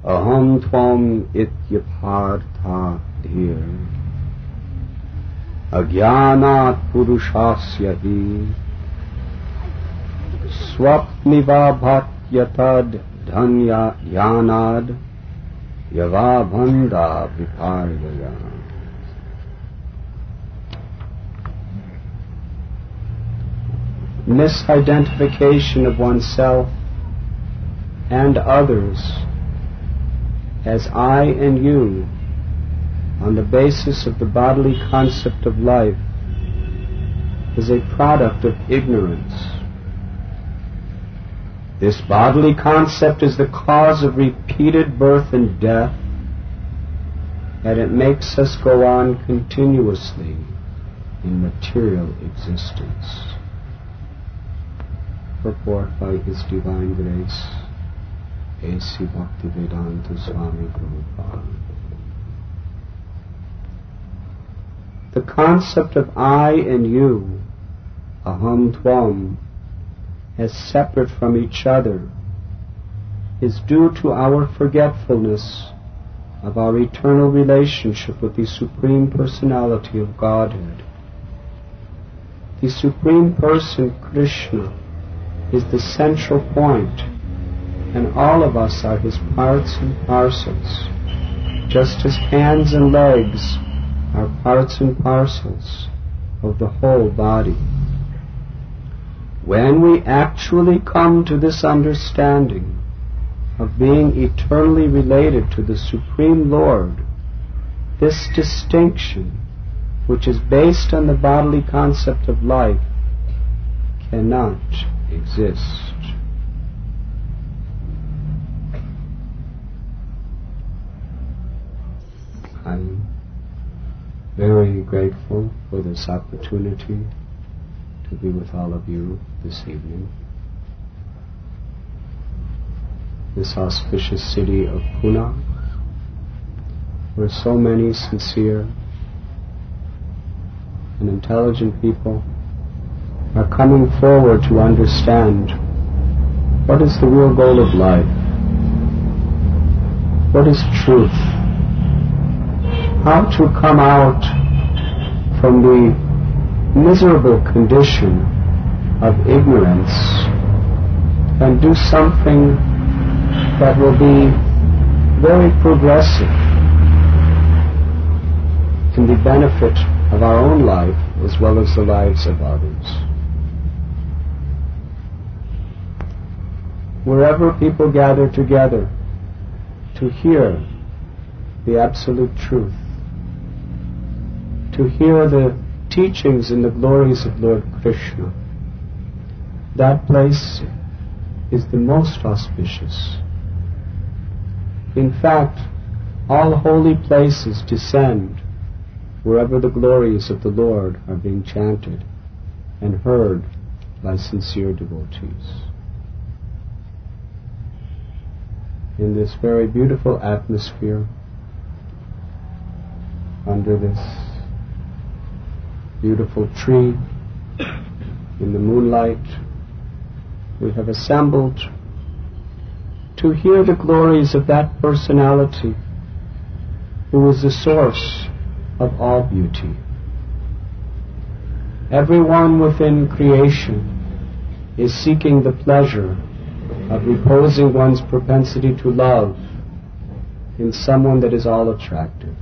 Aham tvam ityaphartha dhir Agyanat purushasya hi Swapniva bhatyatad dhanya yanad Yava bhanda viparvaya. Misidentification of oneself and others as I and you on the basis of the bodily concept of life is a product of ignorance. This bodily concept is the cause of repeated birth and death, and it makes us go on continuously in material existence. Purport by His Divine Grace, A.C. Bhaktivedanta Swami Prabhupada. The concept of I and you, aham tvam, as separate from each other, is due to our forgetfulness of our eternal relationship with the Supreme Personality of Godhead. The Supreme Person, Krishna, is the central point, and all of us are His parts and parcels, just as hands and legs are parts and parcels of the whole body. When we actually come to this understanding of being eternally related to the Supreme Lord, this distinction, which is based on the bodily concept of life, cannot exist. I'm very grateful for this opportunity to be with all of you this evening. This auspicious city of Pune, where so many sincere and intelligent people are coming forward to understand what is the real goal of life, what is truth, how to come out from the miserable condition of ignorance and do something that will be very progressive in the benefit of our own life as well as the lives of others. Wherever people gather together to hear the absolute truth, to hear the teachings and the glories of Lord Krishna, that place is the most auspicious. In fact, all holy places descend wherever the glories of the Lord are being chanted and heard by sincere devotees. In this very beautiful atmosphere, under this beautiful tree, in the moonlight, we have assembled to hear the glories of that personality who is the source of all beauty. Everyone within creation is seeking the pleasure of reposing one's propensity to love in someone that is all attractive.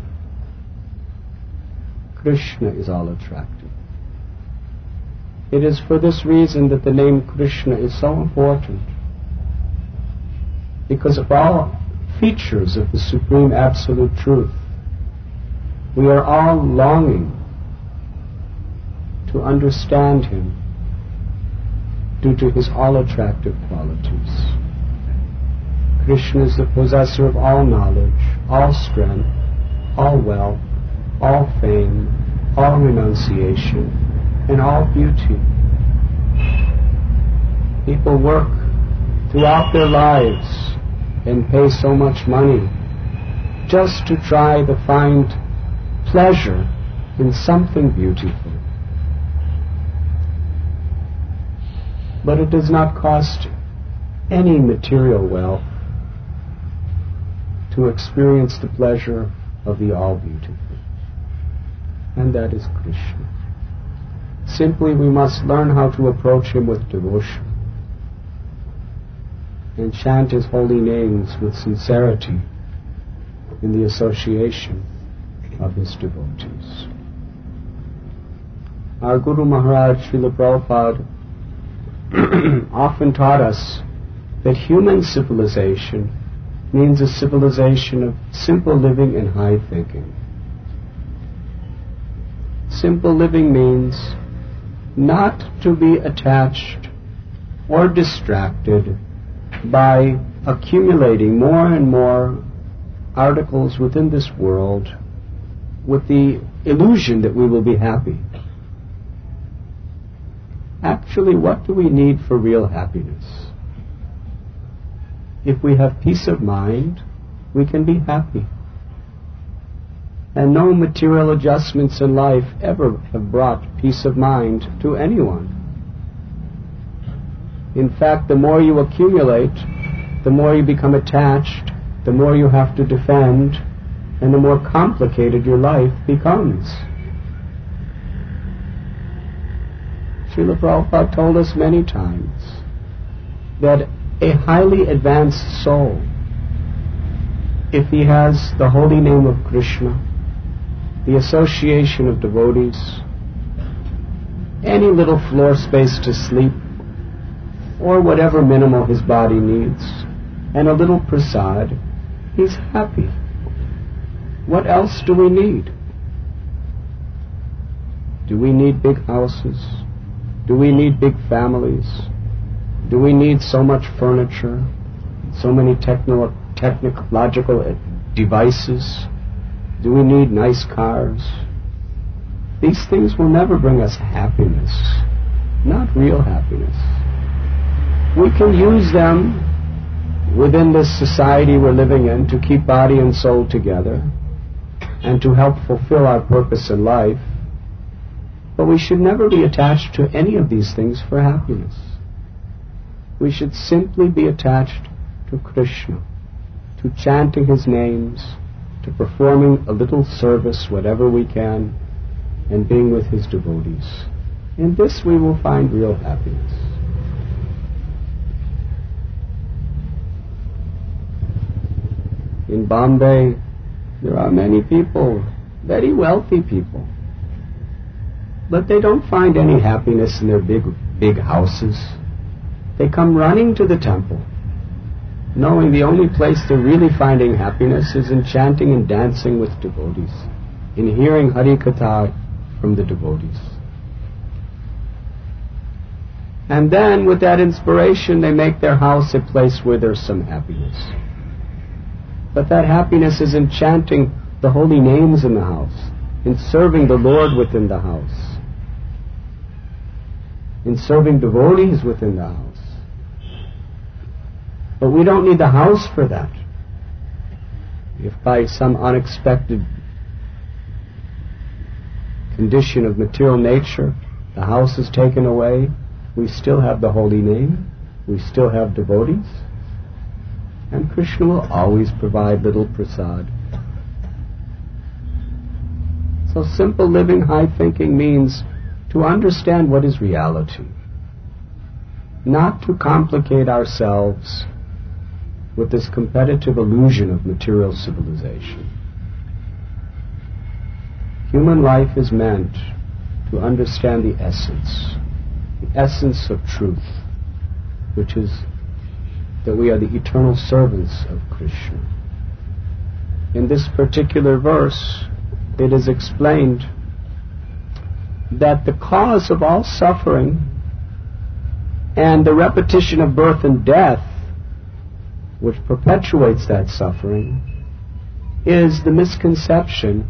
Krishna is all attractive. It is for this reason that the name Krishna is so important, because of all features of the Supreme Absolute Truth, we are all longing to understand Him due to His all-attractive qualities. Krishna is the possessor of all knowledge, all strength, all wealth, all fame, all renunciation, and all beauty. People work throughout their lives and pay so much money just to try to find pleasure in something beautiful. But it does not cost any material wealth to experience the pleasure of the All-Beautiful. And that is Krishna. Simply we must learn how to approach him with devotion and chant his holy names with sincerity in the association of his devotees. Our Guru Maharaj Srila Prabhupada often taught us that human civilization means a civilization of simple living and high thinking. Simple living means not to be attached or distracted by accumulating more and more articles within this world with the illusion that we will be happy. Actually, what do we need for real happiness? If we have peace of mind, we can be happy. And no material adjustments in life ever have brought peace of mind to anyone. In fact, the more you accumulate, the more you become attached, the more you have to defend, and the more complicated your life becomes. Srila Prabhupada told us many times that a highly advanced soul, if he has the holy name of Krishna, the association of devotees, any little floor space to sleep, or whatever minimal his body needs, and a little prasad, he's happy. What else do we need? Do we need big houses? Do we need big families? Do we need so much furniture, so many technological devices? Do we need nice cars? These things will never bring us happiness, not real happiness. We can use them within this society we're living in to keep body and soul together and to help fulfill our purpose in life. But we should never be attached to any of these things for happiness. We should simply be attached to Krishna, to chanting his names, to performing a little service, whatever we can, and being with his devotees. In this we will find real happiness. In Bombay, there are many people, very wealthy people, but they don't find any happiness in their big houses. They come running to the temple, knowing the only place they're really finding happiness is in chanting and dancing with devotees, in hearing Hari Katha from the devotees. And then, with that inspiration, they make their house a place where there's some happiness. But that happiness is in chanting the holy names in the house, in serving the Lord within the house, in serving devotees within the house. But we don't need the house for that. If by some unexpected condition of material nature the house is taken away, we still have the holy name, we still have devotees, and Krishna will always provide little prasad. So simple living, high thinking means to understand what is reality, not to complicate ourselves with this competitive illusion of material civilization. Human life is meant to understand the essence of truth, which is that we are the eternal servants of Krishna. In this particular verse, it is explained that the cause of all suffering and the repetition of birth and death, which perpetuates that suffering, is the misconception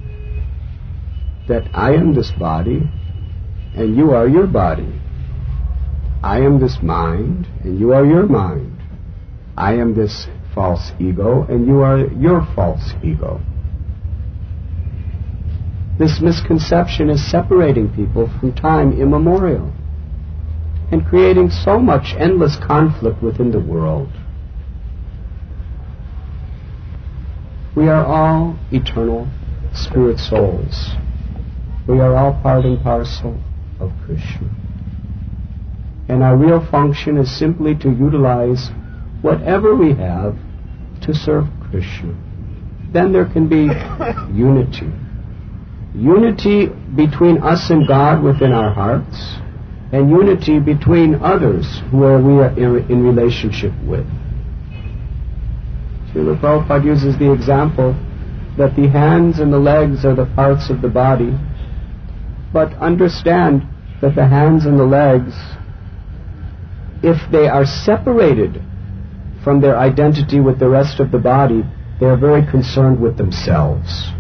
that I am this body and you are your body. I am this mind and you are your mind. I am this false ego and you are your false ego. This misconception is separating people from time immemorial and creating so much endless conflict within the world. We are all eternal spirit souls. We are all part and parcel of Krishna. And our real function is simply to utilize whatever we have to serve Krishna. Then there can be unity. Unity between us and God within our hearts, and unity between others who we are in relationship with. Srila Prabhupada uses the example that the hands and the legs are the parts of the body, but understand that the hands and the legs, if they are separated from their identity with the rest of the body, they are very concerned with themselves.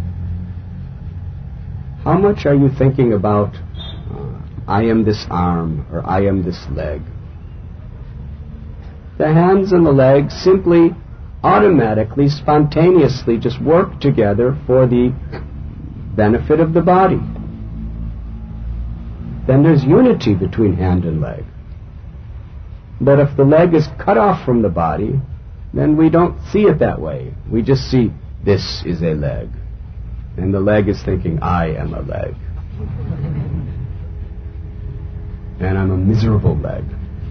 How much are you thinking about, I am this arm, or I am this leg? The hands and the legs simply, automatically, spontaneously just work together for the benefit of the body. Then there's unity between hand and leg. But if the leg is cut off from the body, then we don't see it that way. We just see, this is a leg. And the leg is thinking, I am a leg. And I'm a miserable leg.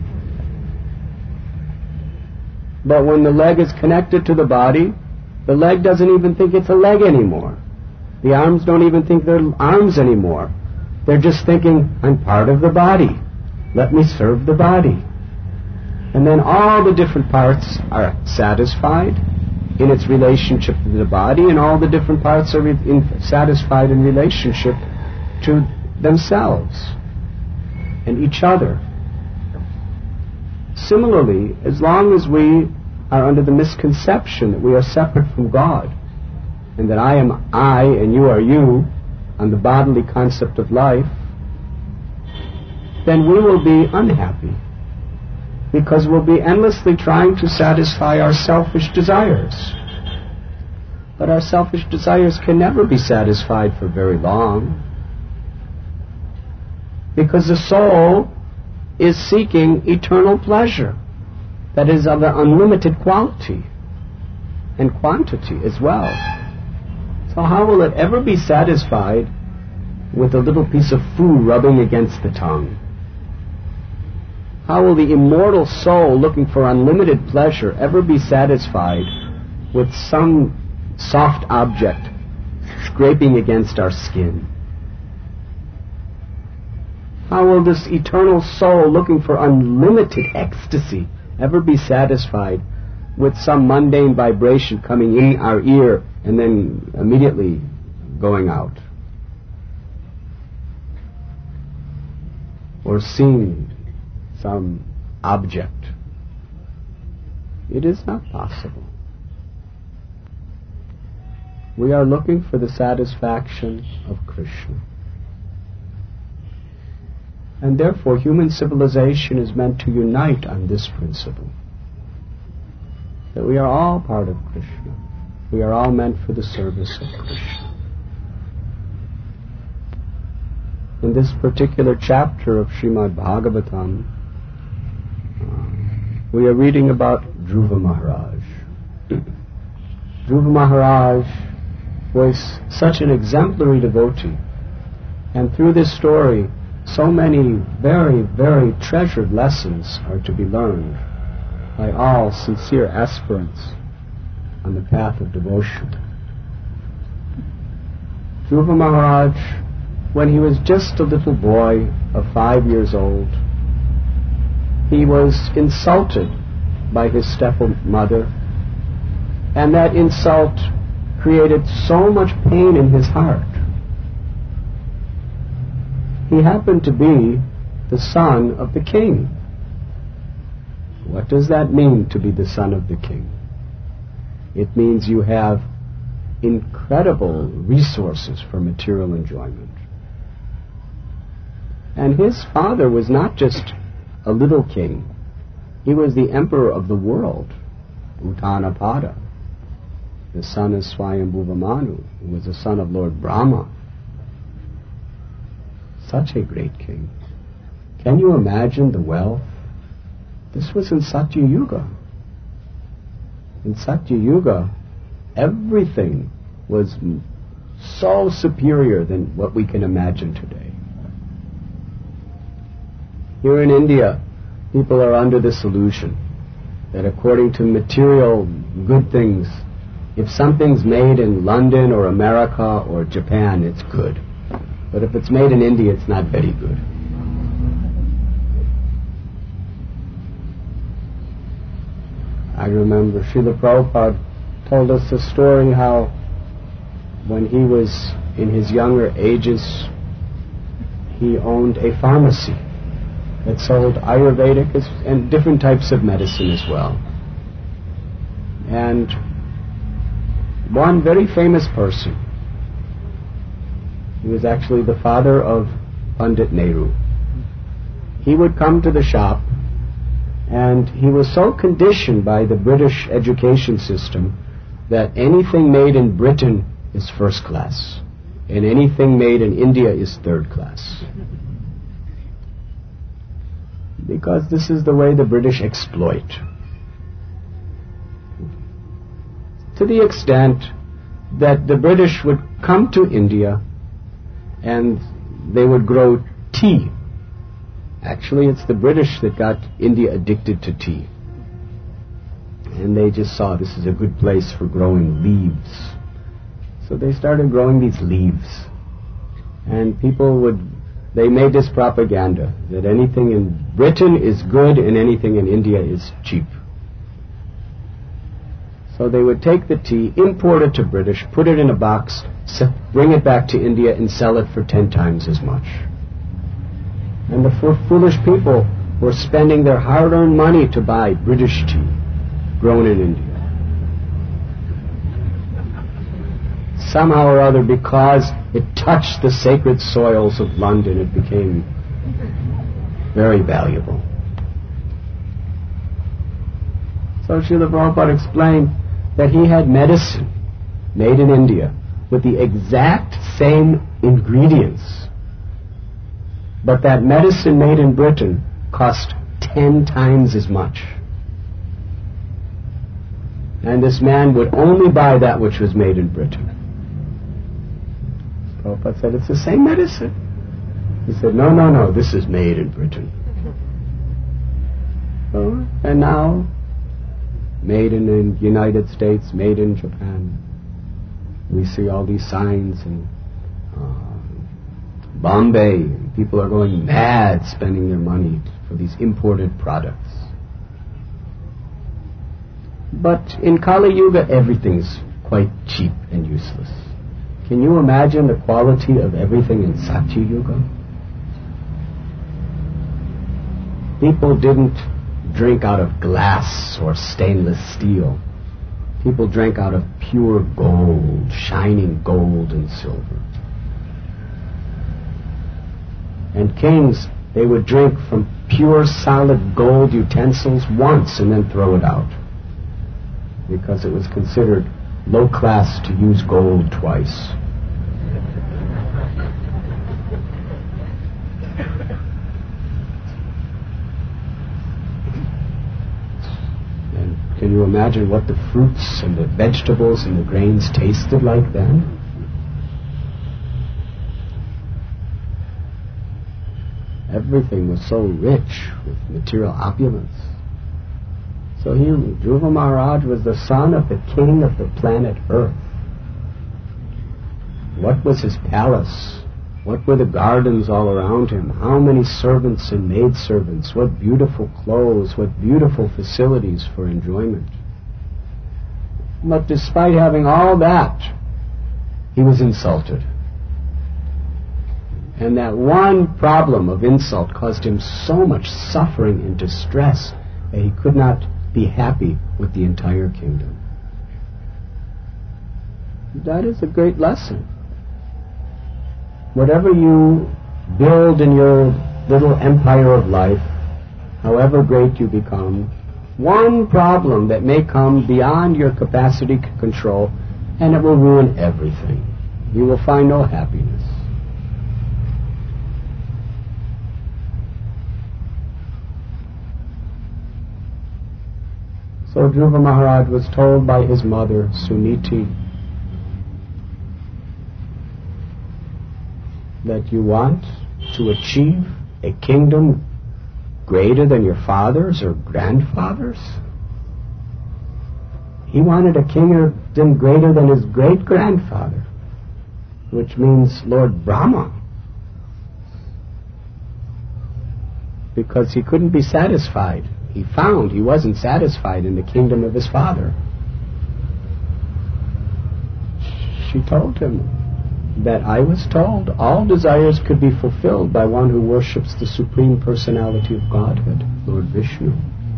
But when the leg is connected to the body, the leg doesn't even think it's a leg anymore. The arms don't even think they're arms anymore. They're just thinking, I'm part of the body. Let me serve the body. And then all the different parts are satisfied in its relationship to the body, and all the different parts are satisfied in relationship to themselves and each other. Similarly, as long as we are under the misconception that we are separate from God, and that I am I and you are you, on the bodily concept of life, then we will be unhappy, because we'll be endlessly trying to satisfy our selfish desires. But our selfish desires can never be satisfied for very long, because the soul is seeking eternal pleasure that is of an unlimited quality and quantity as well. So how will it ever be satisfied with a little piece of food rubbing against the tongue? How will the immortal soul looking for unlimited pleasure ever be satisfied with some soft object scraping against our skin? How will this eternal soul looking for unlimited ecstasy ever be satisfied with some mundane vibration coming in our ear and then immediately going out? Or seeing some object. It is not possible. We are looking for the satisfaction of Krishna. And therefore human civilization is meant to unite on this principle, that we are all part of Krishna. We are all meant for the service of Krishna. In this particular chapter of Srimad Bhagavatam, we are reading about Dhruva Maharaj. Dhruva Maharaj was such an exemplary devotee, and through this story so many very, very treasured lessons are to be learned by all sincere aspirants on the path of devotion. Dhruva Maharaj, when he was just a little boy of 5 years old, he was insulted by his stepmother, and that insult created so much pain in his heart. He happened to be the son of the king. What does that mean, to be the son of the king? It means you have incredible resources for material enjoyment. And his father was not just a little king. He was the emperor of the world, Uttanapada, the son of Swayambhuva Manu, who was the son of Lord Brahma. Such a great king. Can you imagine the wealth? This was in Satya Yuga. In Satya Yuga, Everything was so superior than what we can imagine today. Here in India, people are under this illusion that according to material good things, if something's made in London or America or Japan, it's good. But if it's made in India, it's not very good. I remember Srila Prabhupada told us a story how when he was in his younger ages, he owned a pharmacy that sold Ayurvedic and different types of medicine as well. And one very famous person, he was actually the father of Pandit Nehru, he would come to the shop, and he was so conditioned by the British education system that anything made in Britain is first class, and anything made in India is third class. Because this is the way the British exploit. To the extent that the British would come to India and they would grow tea. Actually, it's the British that got India addicted to tea. And they just saw this is a good place for growing leaves. So they started growing these leaves. And they made this propaganda that anything in Britain is good and anything in India is cheap. So they would take the tea, import it to British, put it in a box, bring it back to India and sell it for 10 times as much. And the foolish people were spending their hard-earned money to buy British tea grown in India. Somehow or other, because it touched the sacred soils of London, it became very valuable. So Srila Prabhupada explained that he had medicine made in India with the exact same ingredients, but that medicine made in Britain cost 10 times as much. And this man would only buy that which was made in Britain. Prabhupada said, it's the same medicine. He said, no, this is made in Britain. Oh, and now, made in the United States, made in Japan. We see all these signs in Bombay. People are going mad spending their money for these imported products. But in Kali Yuga, everything's quite cheap and useless. Can you imagine the quality of everything in Satya Yuga? People didn't drink out of glass or stainless steel. People drank out of pure gold, shining gold and silver. And kings, they would drink from pure solid gold utensils once and then throw it out, because it was considered low class to use gold twice. And can you imagine what the fruits and the vegetables and the grains tasted like then? Everything was so rich with material opulence. So Dhruva Maharaj was the son of the king of the planet Earth. What was his palace? What were the gardens all around him? How many servants and maidservants? What beautiful clothes? What beautiful facilities for enjoyment? But despite having all that, he was insulted. And that one problem of insult caused him so much suffering and distress that he could not be happy with the entire kingdom. That is a great lesson. Whatever you build in your little empire of life, however great you become, one problem that may come beyond your capacity to control, and it will ruin everything. You will find no happiness. So Dhruva Maharaj was told by his mother, Suniti, that you want to achieve a kingdom greater than your father's or grandfather's? He wanted a kingdom greater than his great-grandfather, which means Lord Brahma, because he couldn't be satisfied. He found he wasn't satisfied in the kingdom of his father. She told him that I was told all desires could be fulfilled by one who worships the Supreme Personality of Godhead, Lord Vishnu.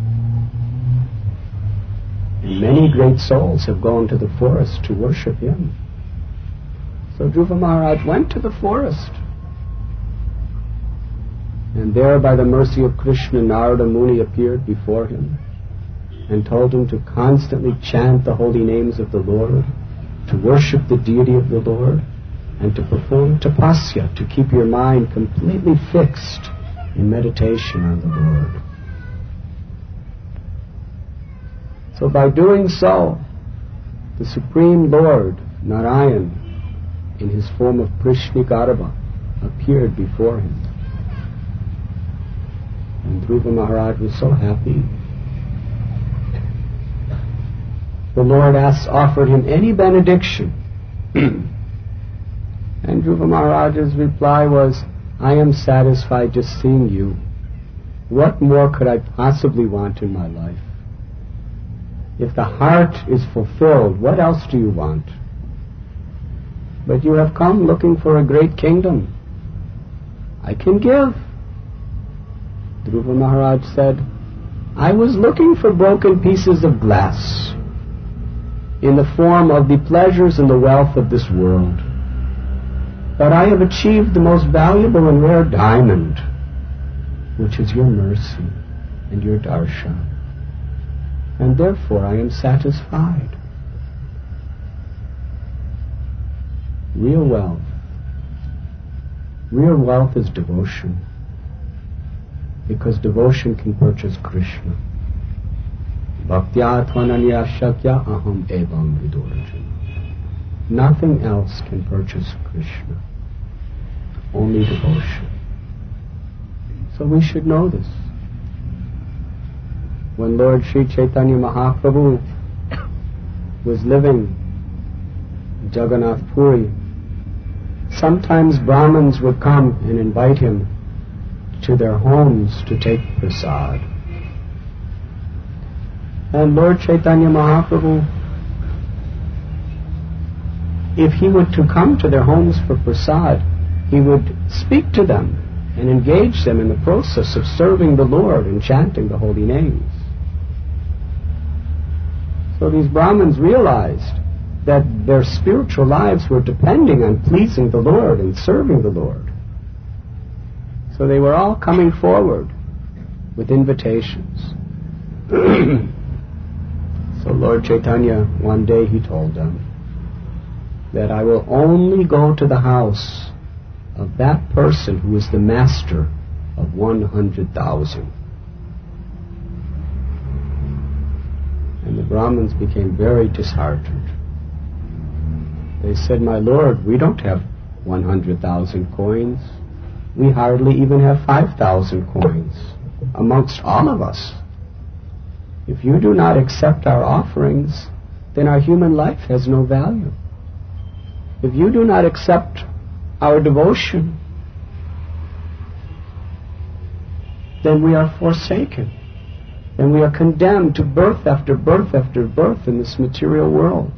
And many great souls have gone to the forest to worship him. So Dhruva Maharaj went to the forest. And there, by the mercy of Krishna, Narada Muni appeared before him and told him to constantly chant the holy names of the Lord, to worship the deity of the Lord, and to perform tapasya, to keep your mind completely fixed in meditation on the Lord. So by doing so, the Supreme Lord, Narayan, in his form of Prishnigarabha, appeared before him. And Dhruva Maharaj was so happy. The Lord offered him any benediction. And Dhruva Maharaj's reply was, I am satisfied just seeing you. What more could I possibly want in my life? If the heart is fulfilled, what else do you want? But you have come looking for a great kingdom. I can give. Dhruva Maharaj said, I was looking for broken pieces of glass in the form of the pleasures and the wealth of this world. But I have achieved the most valuable and rare diamond, which is your mercy and your darshan. And therefore I am satisfied. Real wealth is devotion, because devotion can purchase Krishna. Bhaktya tvananya shakya aham evam vidurajana. Nothing else can purchase Krishna, only devotion. So we should know this. When Lord Sri Chaitanya Mahaprabhu was living in Jagannath Puri, sometimes Brahmins would come and invite him to their homes to take prasad. And Lord Chaitanya Mahaprabhu, if he were to come to their homes for prasad, he would speak to them and engage them in the process of serving the Lord and chanting the holy names. So these Brahmins realized that their spiritual lives were depending on pleasing the Lord and serving the Lord. So they were all coming forward with invitations. So Lord Chaitanya, one day he told them that I will only go to the house of that person who is the master of 100,000. And the Brahmins became very disheartened. They said, my Lord, we don't have 100,000 coins. We hardly even have 5,000 coins amongst all of us. If you do not accept our offerings, then our human life has no value. If you do not accept our devotion, then we are forsaken. Then we are condemned to birth after birth after birth in this material world.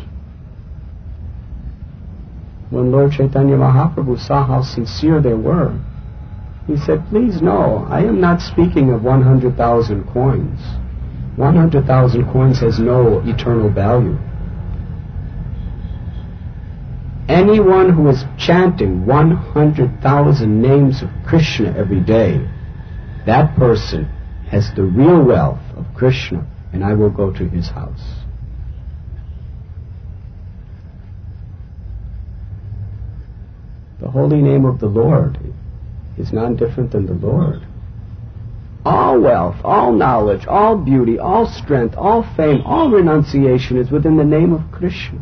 When Lord Chaitanya Mahaprabhu saw how sincere they were, he said, please no, I am not speaking of 100,000 coins. 100,000 coins has no eternal value. Anyone who is chanting 100,000 names of Krishna every day, that person has the real wealth of Krishna, and I will go to his house. The holy name of the Lord is not different than the Lord. all wealth, all knowledge, all beauty, all strength, all fame, all renunciation is within the name of Krishna.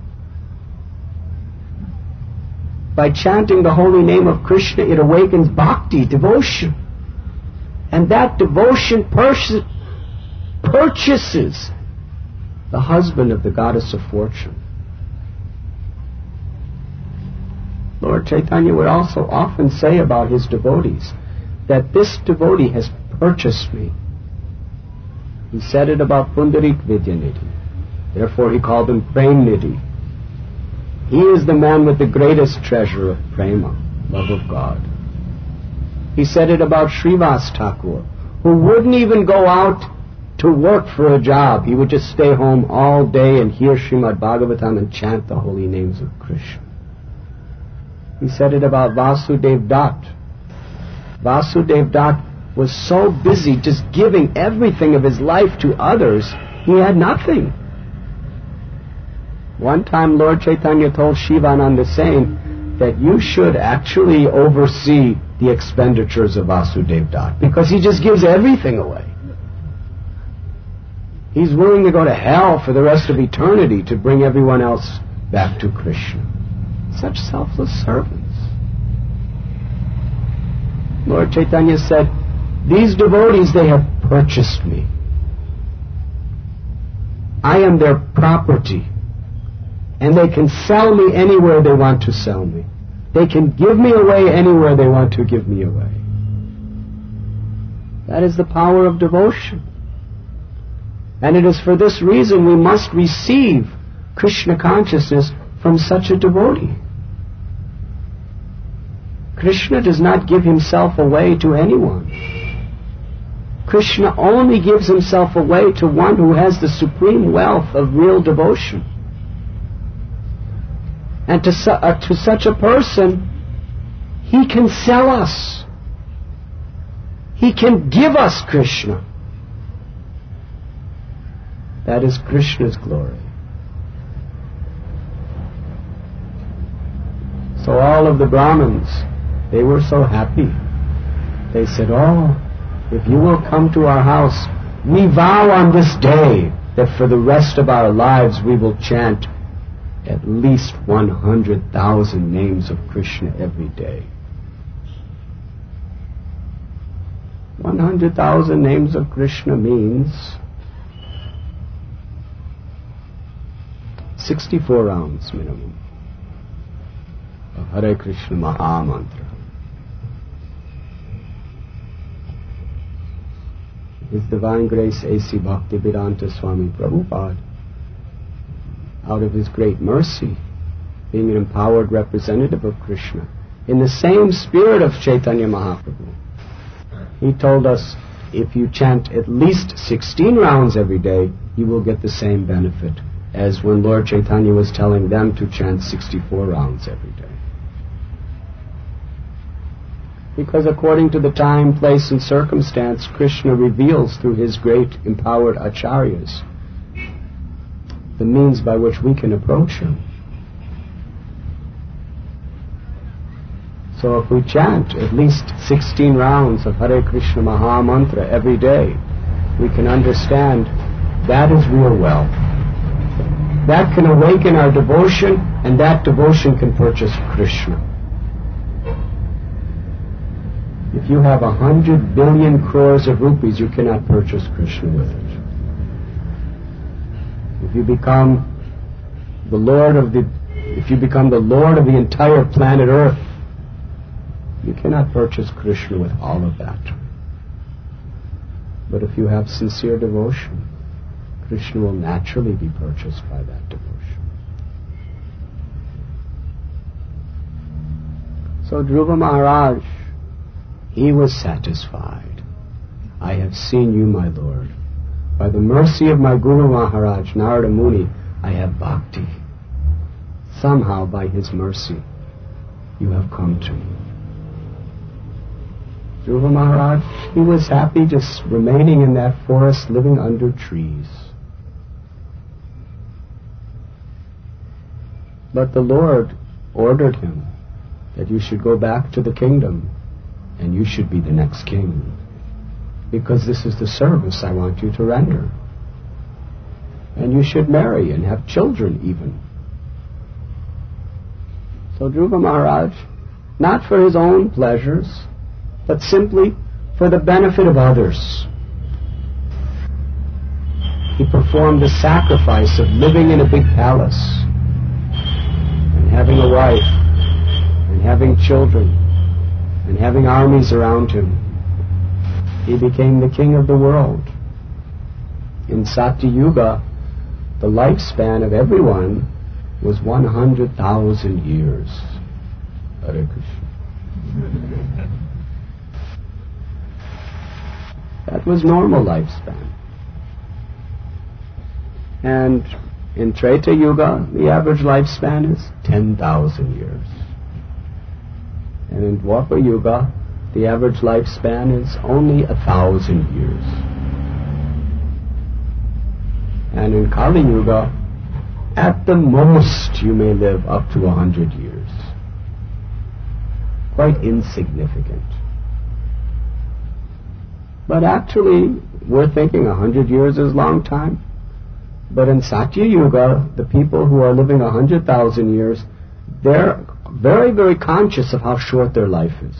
By chanting the holy name of Krishna, it awakens bhakti, devotion. And that devotion purchases the husband of the goddess of fortune. Lord Chaitanya would also often say about his devotees that this devotee has purchased me. He said it about Pundarik Vidyanidhi. Therefore he called him Premnidhi. He is the man with the greatest treasure of prema, love of God. He said it about Srivas Thakur, who wouldn't even go out to work for a job. He would just stay home all day and hear Srimad Bhagavatam and chant the holy names of Krishna. He said it about Vasudev Dutt. Vasudev Dutt was so busy just giving everything of his life to others, he had nothing. One time Lord Chaitanya told Shivananda Sen that you should actually oversee the expenditures of Vasudev Dutt, because he just gives everything away. He's willing to go to hell for the rest of eternity to bring everyone else back to Krishna. Such selfless servants. Lord Chaitanya said, these devotees, they have purchased me. I am their property. And they can sell me anywhere they want to sell me. They can give me away anywhere they want to give me away. That is the power of devotion. And it is for this reason we must receive Krishna consciousness from such a devotee. Krishna does not give himself away to anyone. Krishna only gives himself away to one who has the supreme wealth of real devotion. And to such a person, he can sell us. He can give us Krishna. That is Krishna's glory. So all of the Brahmins, they were so happy. They said, oh, if you will come to our house, we vow on this day that for the rest of our lives we will chant at least 100,000 names of Krishna every day. 100,000 names of Krishna means 64 rounds minimum of Hare Krishna Maha Mantra. His Divine Grace A.C. Bhaktivedanta Swami Prabhupada, out of his great mercy, being an empowered representative of Krishna, in the same spirit of Chaitanya Mahaprabhu, he told us, if you chant at least 16 rounds every day, you will get the same benefit as when Lord Chaitanya was telling them to chant 64 rounds every day. Because according to the time, place, and circumstance, Krishna reveals through his great empowered acharyas the means by which we can approach him. So if we chant at least 16 rounds of Hare Krishna Maha Mantra every day, we can understand that is real wealth. That can awaken our devotion, and that devotion can purchase Krishna. If you have 100 billion crores of rupees, you cannot purchase Krishna with it. If you become the Lord of the entire planet Earth, you cannot purchase Krishna with all of that. But if you have sincere devotion, Krishna will naturally be purchased by that devotion. So Dhruva Maharaj, he was satisfied. I have seen you, my Lord. By the mercy of my Guru Maharaj, Narada Muni, I have bhakti. Somehow, by his mercy, you have come to me. Dhruva Maharaj, he was happy just remaining in that forest, living under trees. But the Lord ordered him that you should go back to the kingdom and you should be the next king. because this is the service I want you to render. And you should marry and have children even. So Dhruva Maharaj, not for his own pleasures, but simply for the benefit of others, he performed the sacrifice of living in a big palace and having a wife and having children and having armies around him. He became the king of the world. In Satya Yuga, the lifespan of everyone was 100,000 years. Hare Krishna. That was normal lifespan. And in Treta Yuga, the average lifespan is 10,000 years. And in Dwapara Yuga, the average lifespan is only 1,000 years. And in Kali Yuga, at the most you may live up to 100 years. Quite insignificant. But actually, we're thinking 100 years is a long time. But in Satya Yuga, the people who are living 100,000 years, they're very, very conscious of how short their life is.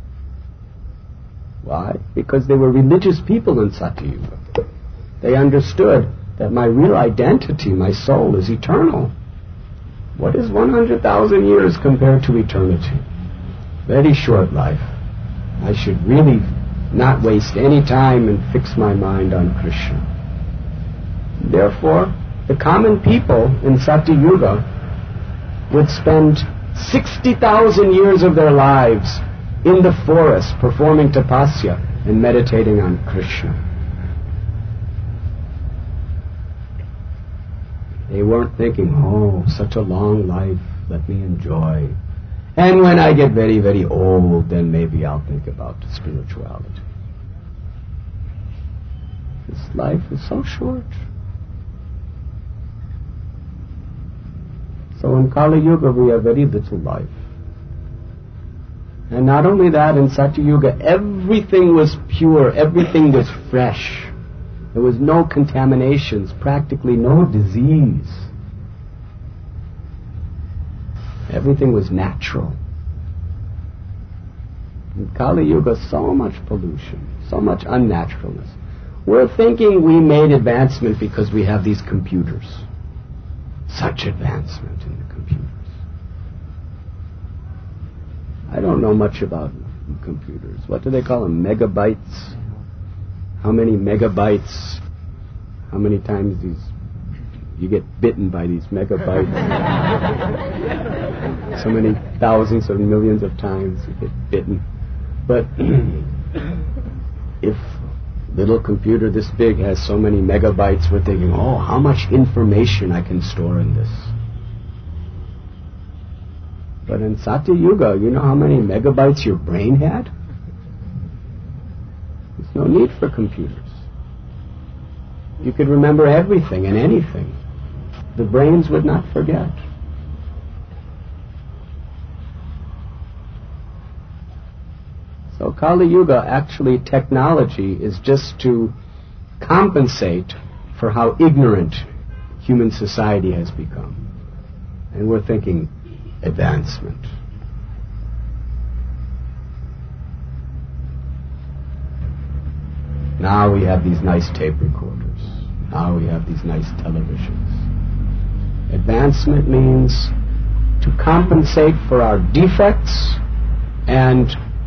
Why? Because they were religious people in Satya Yuga. They understood that my real identity, my soul, is eternal. What is 100,000 years compared to eternity? Very short life. I should really not waste any time and fix my mind on Krishna. Therefore, the common people in Satya Yuga would spend 60,000 years of their lives in the forest performing tapasya and meditating on Krishna. They weren't thinking, oh, such a long life, let me enjoy. And when I get very, very old, then maybe I'll think about spirituality. This life is so short. So in Kali Yuga, we have very little life. And not only that, in Satya Yuga, everything was pure, everything was fresh. There was no contaminations, practically no disease. Everything was natural. In Kali Yuga, so much pollution, so much unnaturalness. We're thinking we made advancement because we have these computers. Such advancement in the computers. I don't know much about computers. What do they call them? Megabytes? How many megabytes? How many times you get bitten by these megabytes? So many thousands of millions of times you get bitten. But if little computer this big has so many megabytes, we're thinking, oh, how much information I can store in this. But in Satya Yuga, you know how many megabytes your brain had? There's no need for computers. You could remember everything and anything. The brains would not forget. So Kali Yuga, actually, technology is just to compensate for how ignorant human society has become. And we're thinking advancement. Now we have these nice tape recorders. Now we have these nice televisions. Advancement means to compensate for our defects, and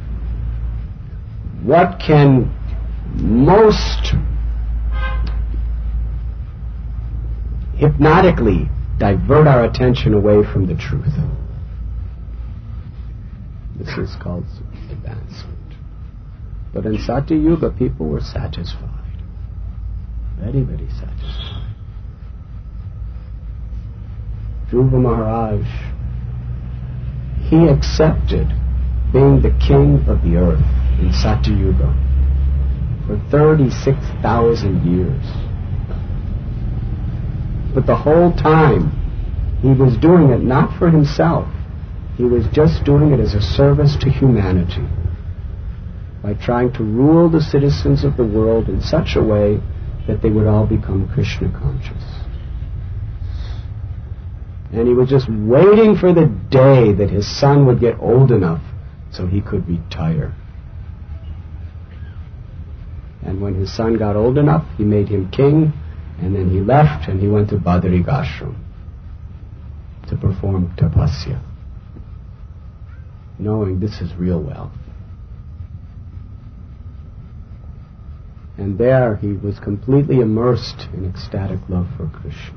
what can most hypnotically divert our attention away from the truth. This is called advancement. But in Satya Yuga, people were satisfied. Very, very satisfied. Dhruva Maharaj, he accepted being the king of the earth in Satya Yuga for 36,000 years. But the whole time, he was doing it not for himself. He was just doing it as a service to humanity. by trying to rule the citizens of the world in such a way that they would all become Krishna conscious. And he was just waiting for the day that his son would get old enough so he could retire. And when his son got old enough, he made him king, and then he left and he went to Badrikashram to perform tapasya, knowing this is real wealth. And there he was completely immersed in ecstatic love for Krishna.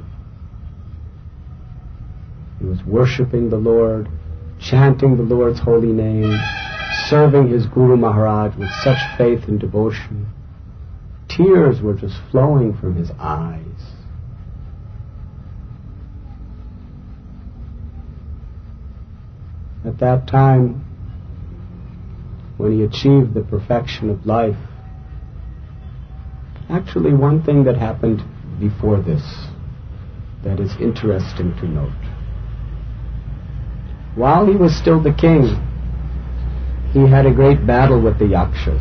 He was worshipping the Lord, chanting the Lord's holy name, serving his Guru Maharaj with such faith and devotion. Tears were just flowing from his eyes. At that time, when he achieved the perfection of life, actually one thing that happened before this that is interesting to note. While he was still the king, he had a great battle with the Yakshas.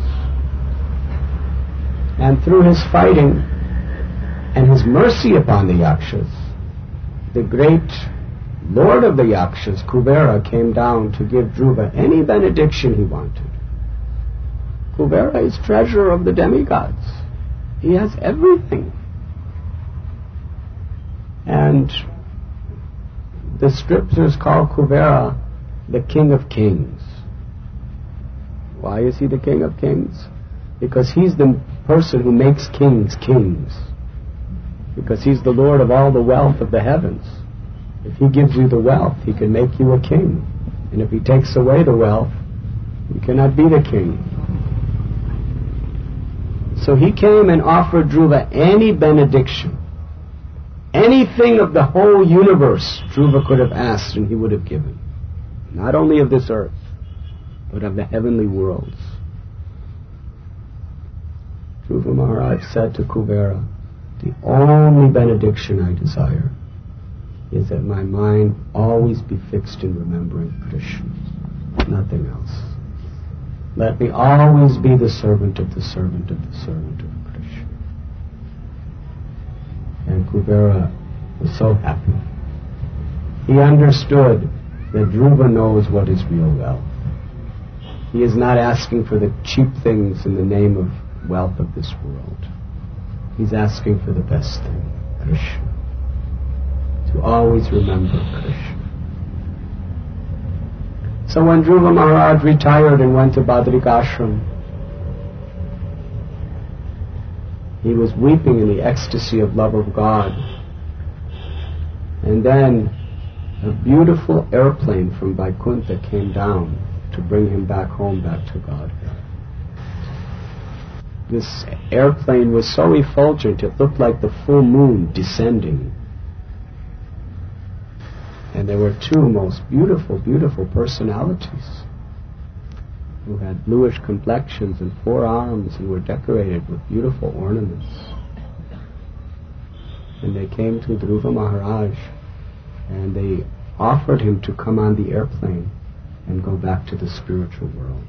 And through his fighting and his mercy upon the Yakshas, the great Lord of the Yakshas, Kubera, came down to give Dhruva any benediction he wanted. Kubera is treasurer of the demigods. He has everything. And the scriptures call Kubera the King of Kings. Why is he the King of Kings? Because he's the person who makes kings kings. Because he's the Lord of all the wealth of the heavens. If he gives you the wealth, he can make you a king. And if he takes away the wealth, you cannot be the king. So he came and offered Dhruva any benediction. Anything of the whole universe Dhruva could have asked and he would have given. Not only of this earth, but of the heavenly worlds. Dhruva Maharaj said to Kubera, the only benediction I desire is that my mind always be fixed in remembering Krishna, nothing else. Let me always be the servant of the servant of the servant of Krishna. And Kubera was so happy. He understood that Dhruva knows what is real wealth. He is not asking for the cheap things in the name of wealth of this world. He's asking for the best thing, Krishna. To always remember Krishna. So when Dhruva Maharaj retired and went to Badrikashram, he was weeping in the ecstasy of love of God. And then a beautiful airplane from Vaikuntha came down to bring him back home, back to Godhead. This airplane was so effulgent, it looked like the full moon descending. And there were two most beautiful, beautiful personalities who had bluish complexions and 4 arms and were decorated with beautiful ornaments. And they came to Dhruva Maharaj and they offered him to come on the airplane and go back to the spiritual world.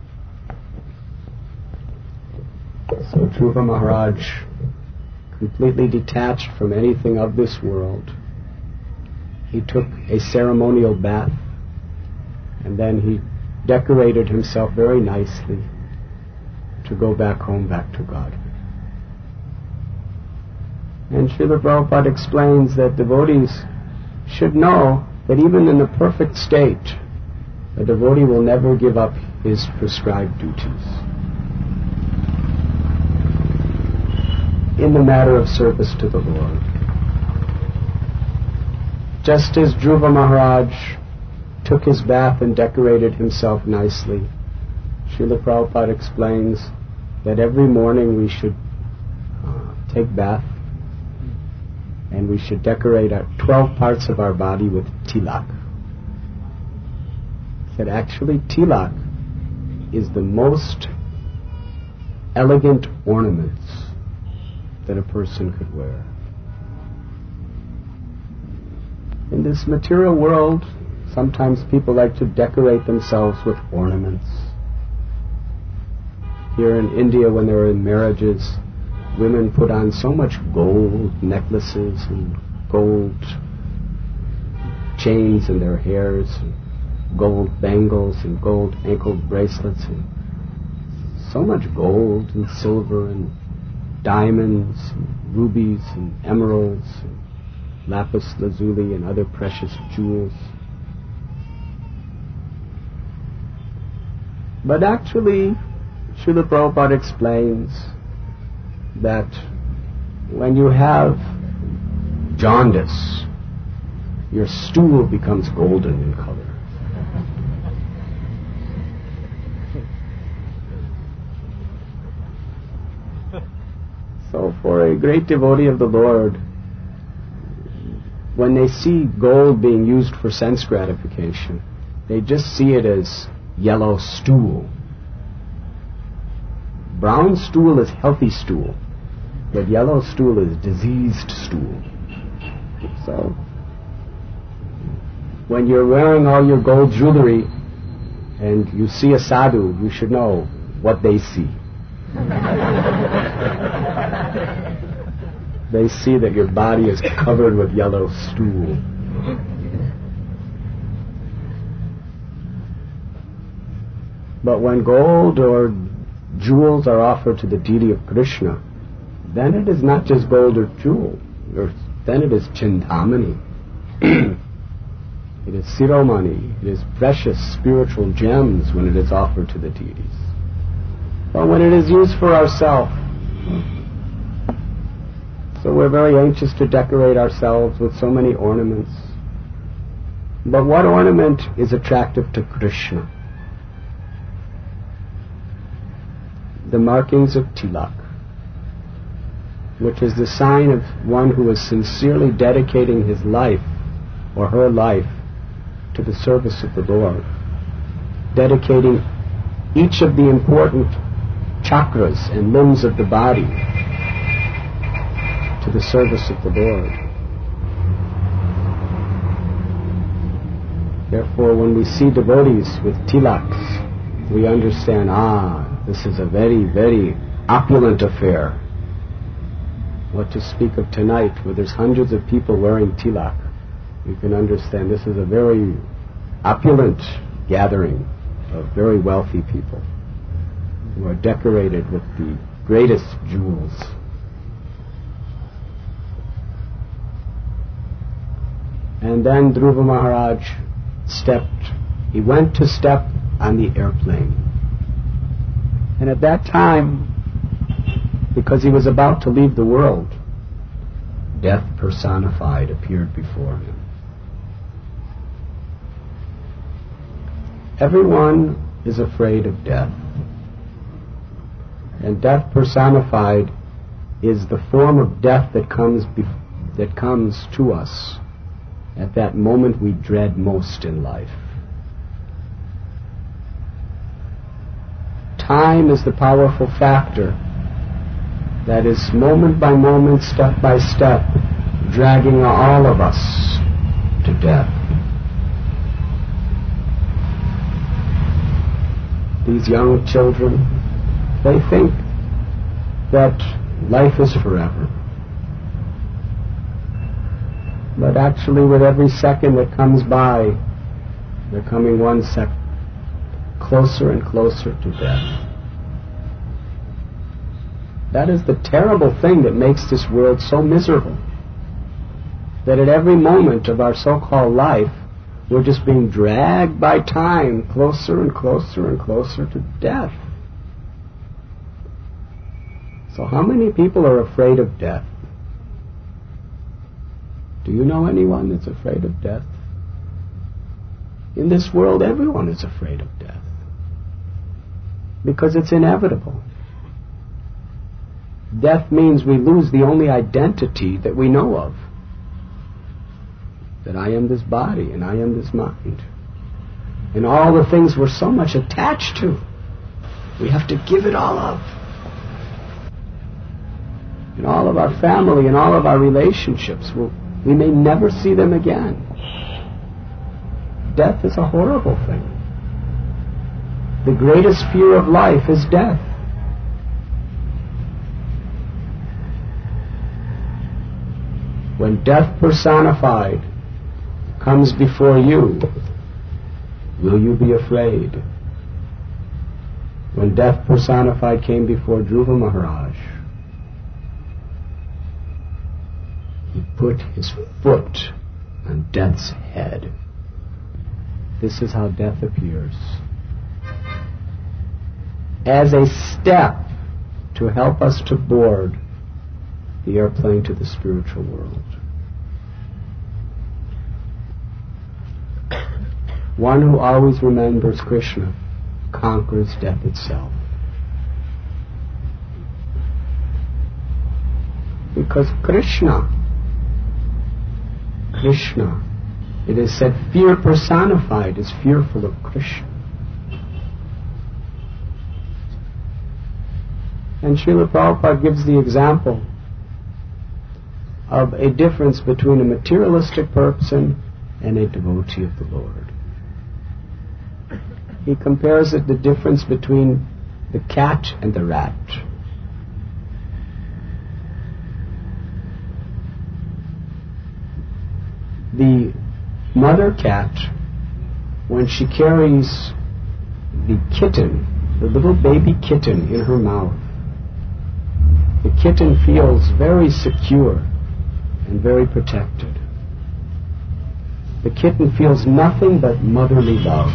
So Dhruva Maharaj, completely detached from anything of this world, he took a ceremonial bath and then he decorated himself very nicely to go back home, back to God. And Srila Prabhupada explains that devotees should know that even in the perfect state, a devotee will never give up his prescribed duties in the matter of service to the Lord. Just as Dhruva Maharaj took his bath and decorated himself nicely, Srila Prabhupada explains that every morning we should take bath and we should decorate 12 parts of our body with tilak. He said actually tilak is the most elegant ornaments that a person could wear. In this material world, sometimes people like to decorate themselves with ornaments. Here in India, when they were in marriages, women put on so much gold necklaces and gold chains in their hairs, and gold bangles and gold ankle bracelets, and so much gold and silver and diamonds and rubies and emeralds and lapis lazuli and other precious jewels. But actually, Srila Prabhupada explains that when you have jaundice, your stool becomes golden in color. So for a great devotee of the Lord, when they see gold being used for sense gratification, they just see it as yellow stool. Brown stool is healthy stool, but yellow stool is diseased stool. So when you're wearing all your gold jewelry and you see a sadhu, you should know what they see. They see that your body is covered with yellow stool. But when gold or jewels are offered to the deity of Krishna, then it is not just gold or jewel, then it is Chintamani. It is Siromani. It is precious spiritual gems when it is offered to the deities. But when it is used for ourselves, so we're very anxious to decorate ourselves with so many ornaments. But what ornament is attractive to Krishna? The markings of tilak, which is the sign of one who is sincerely dedicating his life or her life to the service of the Lord, dedicating each of the important chakras and limbs of the body to the service of the Lord. Therefore, when we see devotees with tilaks, we understand, this is a very, very opulent affair. What to speak of tonight, where there's hundreds of people wearing tilak, you can understand this is a very opulent gathering of very wealthy people who are decorated with the greatest jewels. And then Dhruva Maharaj went to step on the airplane. And at that time, because he was about to leave the world, death personified appeared before him. Everyone is afraid of death. And death personified is the form of death that comes to us at that moment we dread most in life. Time is the powerful factor that is moment by moment, step by step, dragging all of us to death. These young children, they think that life is forever. But actually, with every second that comes by, they're coming one second closer and closer to death. That is the terrible thing that makes this world so miserable. That at every moment of our so-called life, we're just being dragged by time closer and closer and closer to death. So how many people are afraid of death? Do you know anyone that's afraid of death? In this world, everyone is afraid of death. Because it's inevitable. Death means we lose the only identity that we know of. That I am this body and I am this mind. And all the things we're so much attached to, we have to give it all up. And all of our family and all of our relationships, we may never see them again. Death is a horrible thing. The greatest fear of life is death. when death personified comes before you, will you be afraid? When death personified came before Dhruva Maharaj, he put his foot on death's head. This is how death appears. As a step to help us to board the airplane to the spiritual world. One who always remembers Krishna conquers death itself. Because Krishna, it is said, fear personified is fearful of Krishna. And Srila Prabhupada gives the example of a difference between a materialistic person and a devotee of the Lord. He compares it the difference between the cat and the rat. The mother cat, when she carries the kitten, the little baby kitten in her mouth, the kitten feels very secure and very protected. The kitten feels nothing but motherly love.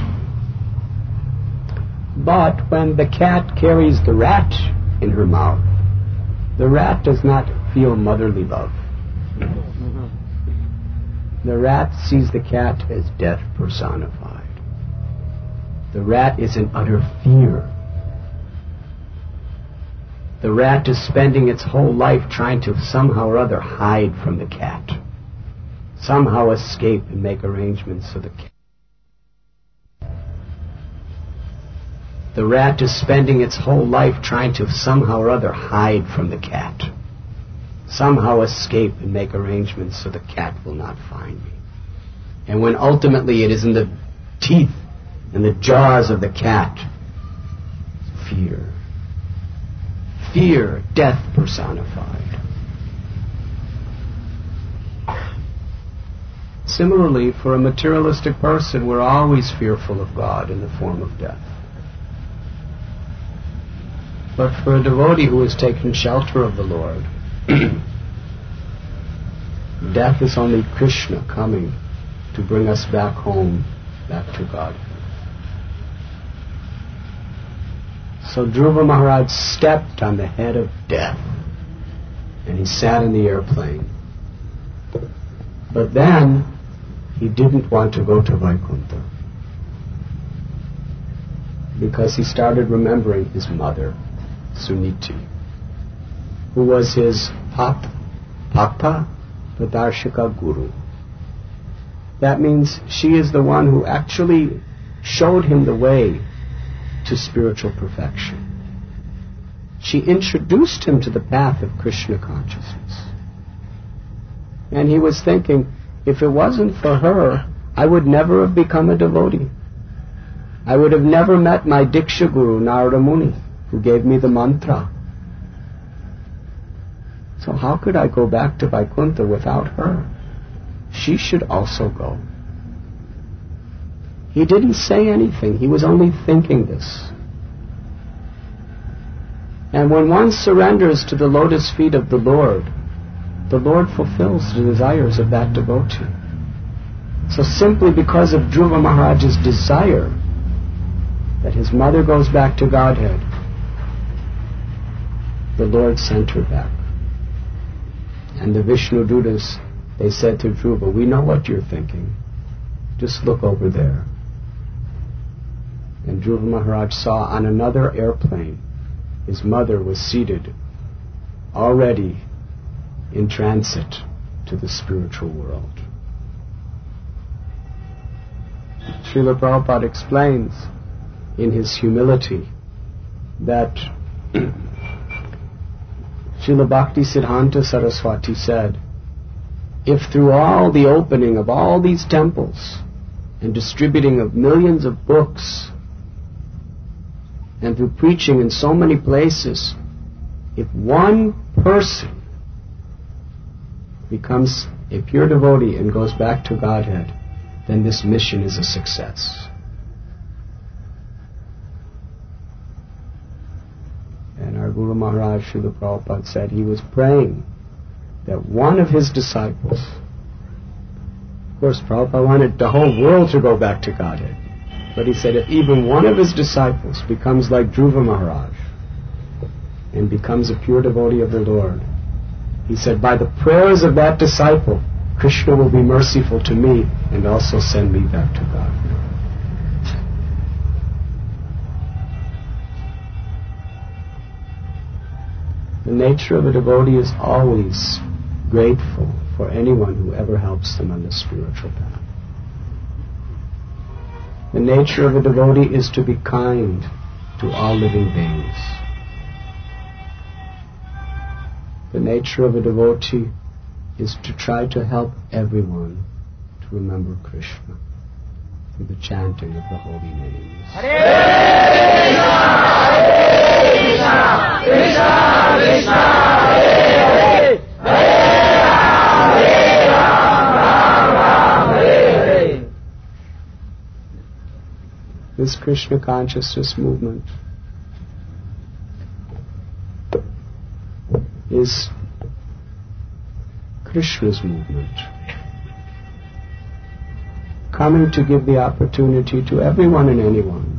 But when the cat carries the rat in her mouth, the rat does not feel motherly love. The rat sees the cat as death personified. The rat is in utter fear. The rat is spending its whole life trying to somehow or other hide from the cat, somehow escape and make arrangements so the cat. The rat is spending its whole life trying to somehow or other hide from the cat, somehow escape and make arrangements so the cat will not find me. And when ultimately it is in the teeth and the jaws of the cat, fear. Fear, death personified. Similarly, for a materialistic person, we're always fearful of God in the form of death. But for a devotee who has taken shelter of the Lord, death is only Krishna coming to bring us back home, back to God. So Dhruva Maharaj stepped on the head of death, and he sat in the airplane. But then, he didn't want to go to Vaikuntha, because he started remembering his mother, Suniti, who was his Bhakta Pradarshika Guru. That means she is the one who actually showed him the way to spiritual perfection. She introduced him to the path of Krishna consciousness. And he was thinking, if it wasn't for her, I would never have become a devotee. I would have never met my Diksha Guru, Narada Muni, who gave me the mantra. So how could I go back to Vaikuntha without her? She should also go. He didn't say anything. He was only thinking this. And when one surrenders to the lotus feet of the Lord fulfills the desires of that devotee. So simply because of Dhruva Maharaj's desire that his mother goes back to Godhead, the Lord sent her back. And the Vishnu Dutas, they said to Dhruva, we know what you're thinking. Just look over there. And Dhruva Maharaj saw on another airplane, his mother was seated, already in transit to the spiritual world. Srila Prabhupada explains in his humility that Srila Bhakti Siddhanta Saraswati said, if through all the opening of all these temples and distributing of millions of books and through preaching in so many places, if one person becomes a pure devotee and goes back to Godhead, then this mission is a success. And our Guru Maharaj Srila Prabhupada said he was praying that one of his disciples, of course Prabhupada wanted the whole world to go back to Godhead, but he said if even one of his disciples becomes like Dhruva Maharaj and becomes a pure devotee of the Lord, he said by the prayers of that disciple, Krishna will be merciful to me and also send me back to God. The nature of a devotee is always grateful for anyone who ever helps them on the spiritual path. The nature of a devotee is to be kind to all living beings. The nature of a devotee is to try to help everyone to remember Krishna through the chanting of the holy names. Hare Krishna, Krishna Krishna, Hare Hare, Hare Ram, Ram Hare Hare. This Krishna consciousness movement is Krishna's movement, coming to give the opportunity to everyone and anyone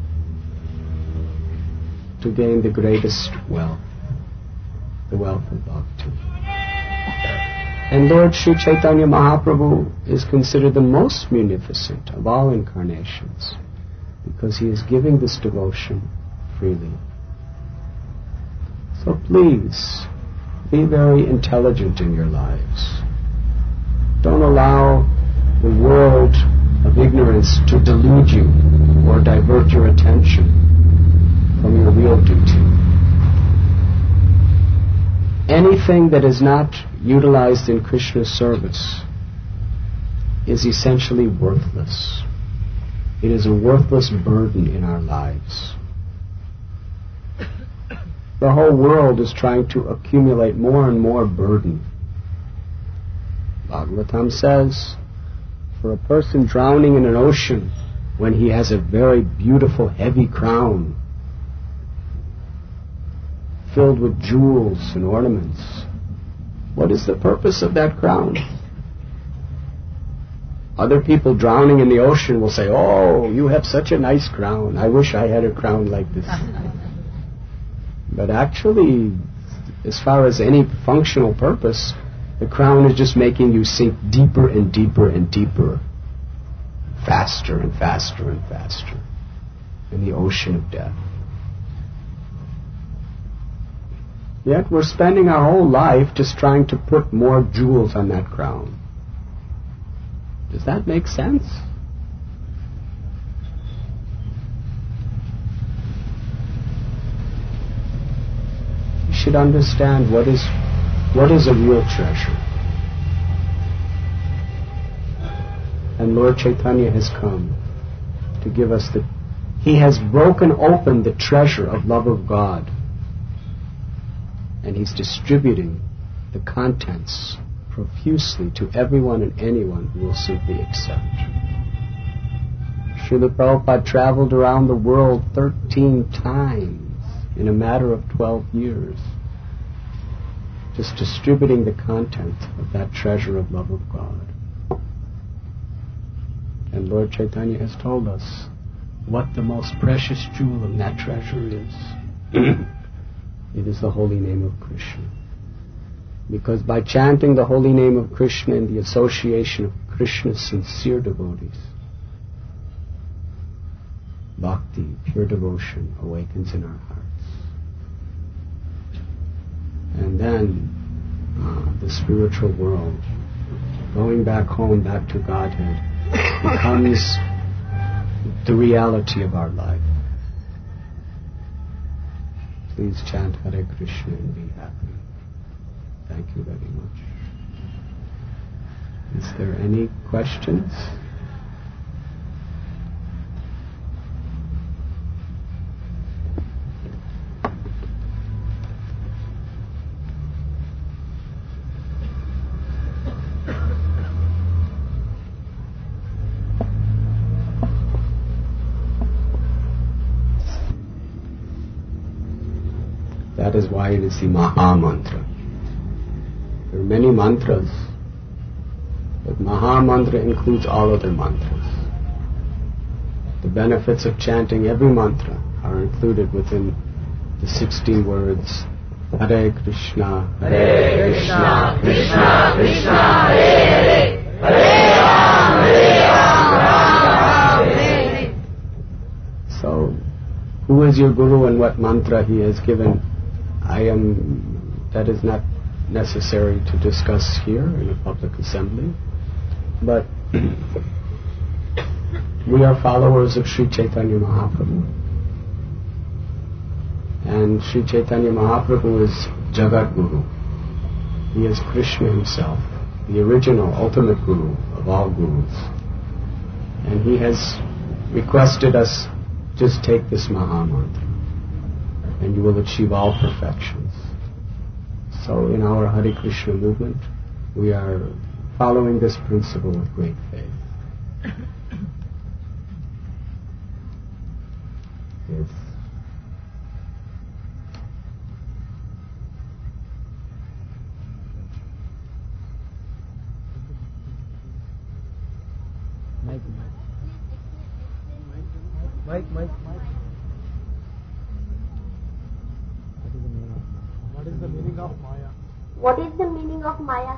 to gain the greatest wealth, the wealth of bhakti. And Lord Sri Chaitanya Mahaprabhu is considered the most munificent of all incarnations because he is giving this devotion freely. So please, be very intelligent in your lives. Don't allow the world of ignorance to delude you or divert your attention from your real duty. Anything that is not utilized in Krishna's service is essentially worthless. It is a worthless burden in our lives. The whole world is trying to accumulate more and more burden. Bhagavatam says, for a person drowning in an ocean when he has a very beautiful heavy crown filled with jewels and ornaments, what is the purpose of that crown? Other people drowning in the ocean will say, oh, you have such a nice crown. I wish I had a crown like this. But actually, as far as any functional purpose, the crown is just making you sink deeper and deeper and deeper, faster and faster and faster in the ocean of death. Yet we're spending our whole life just trying to put more jewels on that crown. Does that make sense? You should understand what is a real treasure. And Lord Chaitanya has come to give us He has broken open the treasure of love of God. And He's distributing the contents profusely to everyone and anyone who will simply accept. Srila Prabhupada traveled around the world 13 times in a matter of 12 years, just distributing the content of that treasure of love of God. And Lord Chaitanya has told us what the most precious jewel of that treasure is. It is the holy name of Krishna. Because by chanting the holy name of Krishna in the association of Krishna's sincere devotees, bhakti, pure devotion, awakens in our hearts. And then the spiritual world, going back home, back to Godhead, becomes the reality of our life. Please chant Hare Krishna and be happy. Thank you very much. Is there any questions? That is why it is the Maha Mantra. There are many mantras, but Maha Mantra includes all other mantras. The benefits of chanting every mantra are included within the 16 words Hare Krishna, Hare Krishna, Krishna Krishna, Hare Hare, Hare Ram, Ram, Hare. So, who is your Guru and what mantra he has given? That is not necessary to discuss here in a public assembly, but we are followers of Sri Chaitanya Mahaprabhu. And Sri Chaitanya Mahaprabhu is Jagat Guru. He is Krishna himself, the original, ultimate Guru of all Gurus. And he has requested us, just take this Maha Mantra, and you will achieve all perfections. So in our Hare Krishna movement, we are following this principle with great faith. Yes. Mike. What is the meaning of Maya? What is the meaning of Maya?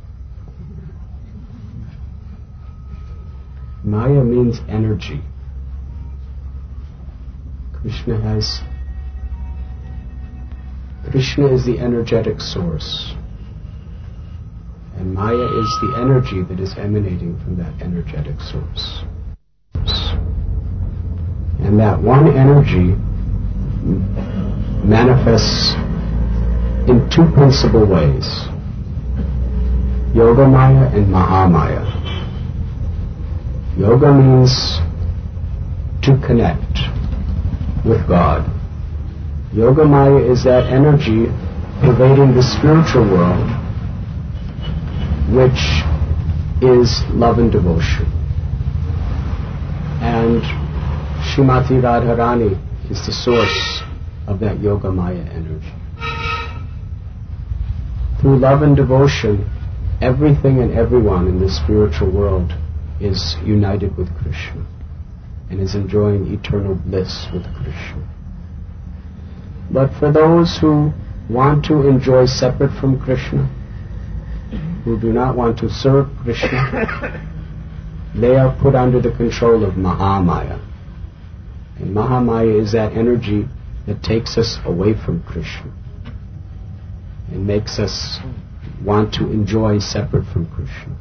Maya means energy. Krishna is the energetic source. And Maya is the energy that is emanating from that energetic source. And that one energy manifests in two principal ways: Yoga Maya and Maha Maya. Yoga means to connect with God. Yoga Maya is that energy pervading the spiritual world, which is love and devotion. And Srimati Radharani is the source of that Yoga Maya energy. Through love and devotion, everything and everyone in the spiritual world is united with Krishna and is enjoying eternal bliss with Krishna. But for those who want to enjoy separate from Krishna, who do not want to serve Krishna, they are put under the control of Mahamaya. And Mahamaya is that energy that takes us away from Krishna and makes us want to enjoy separate from Krishna.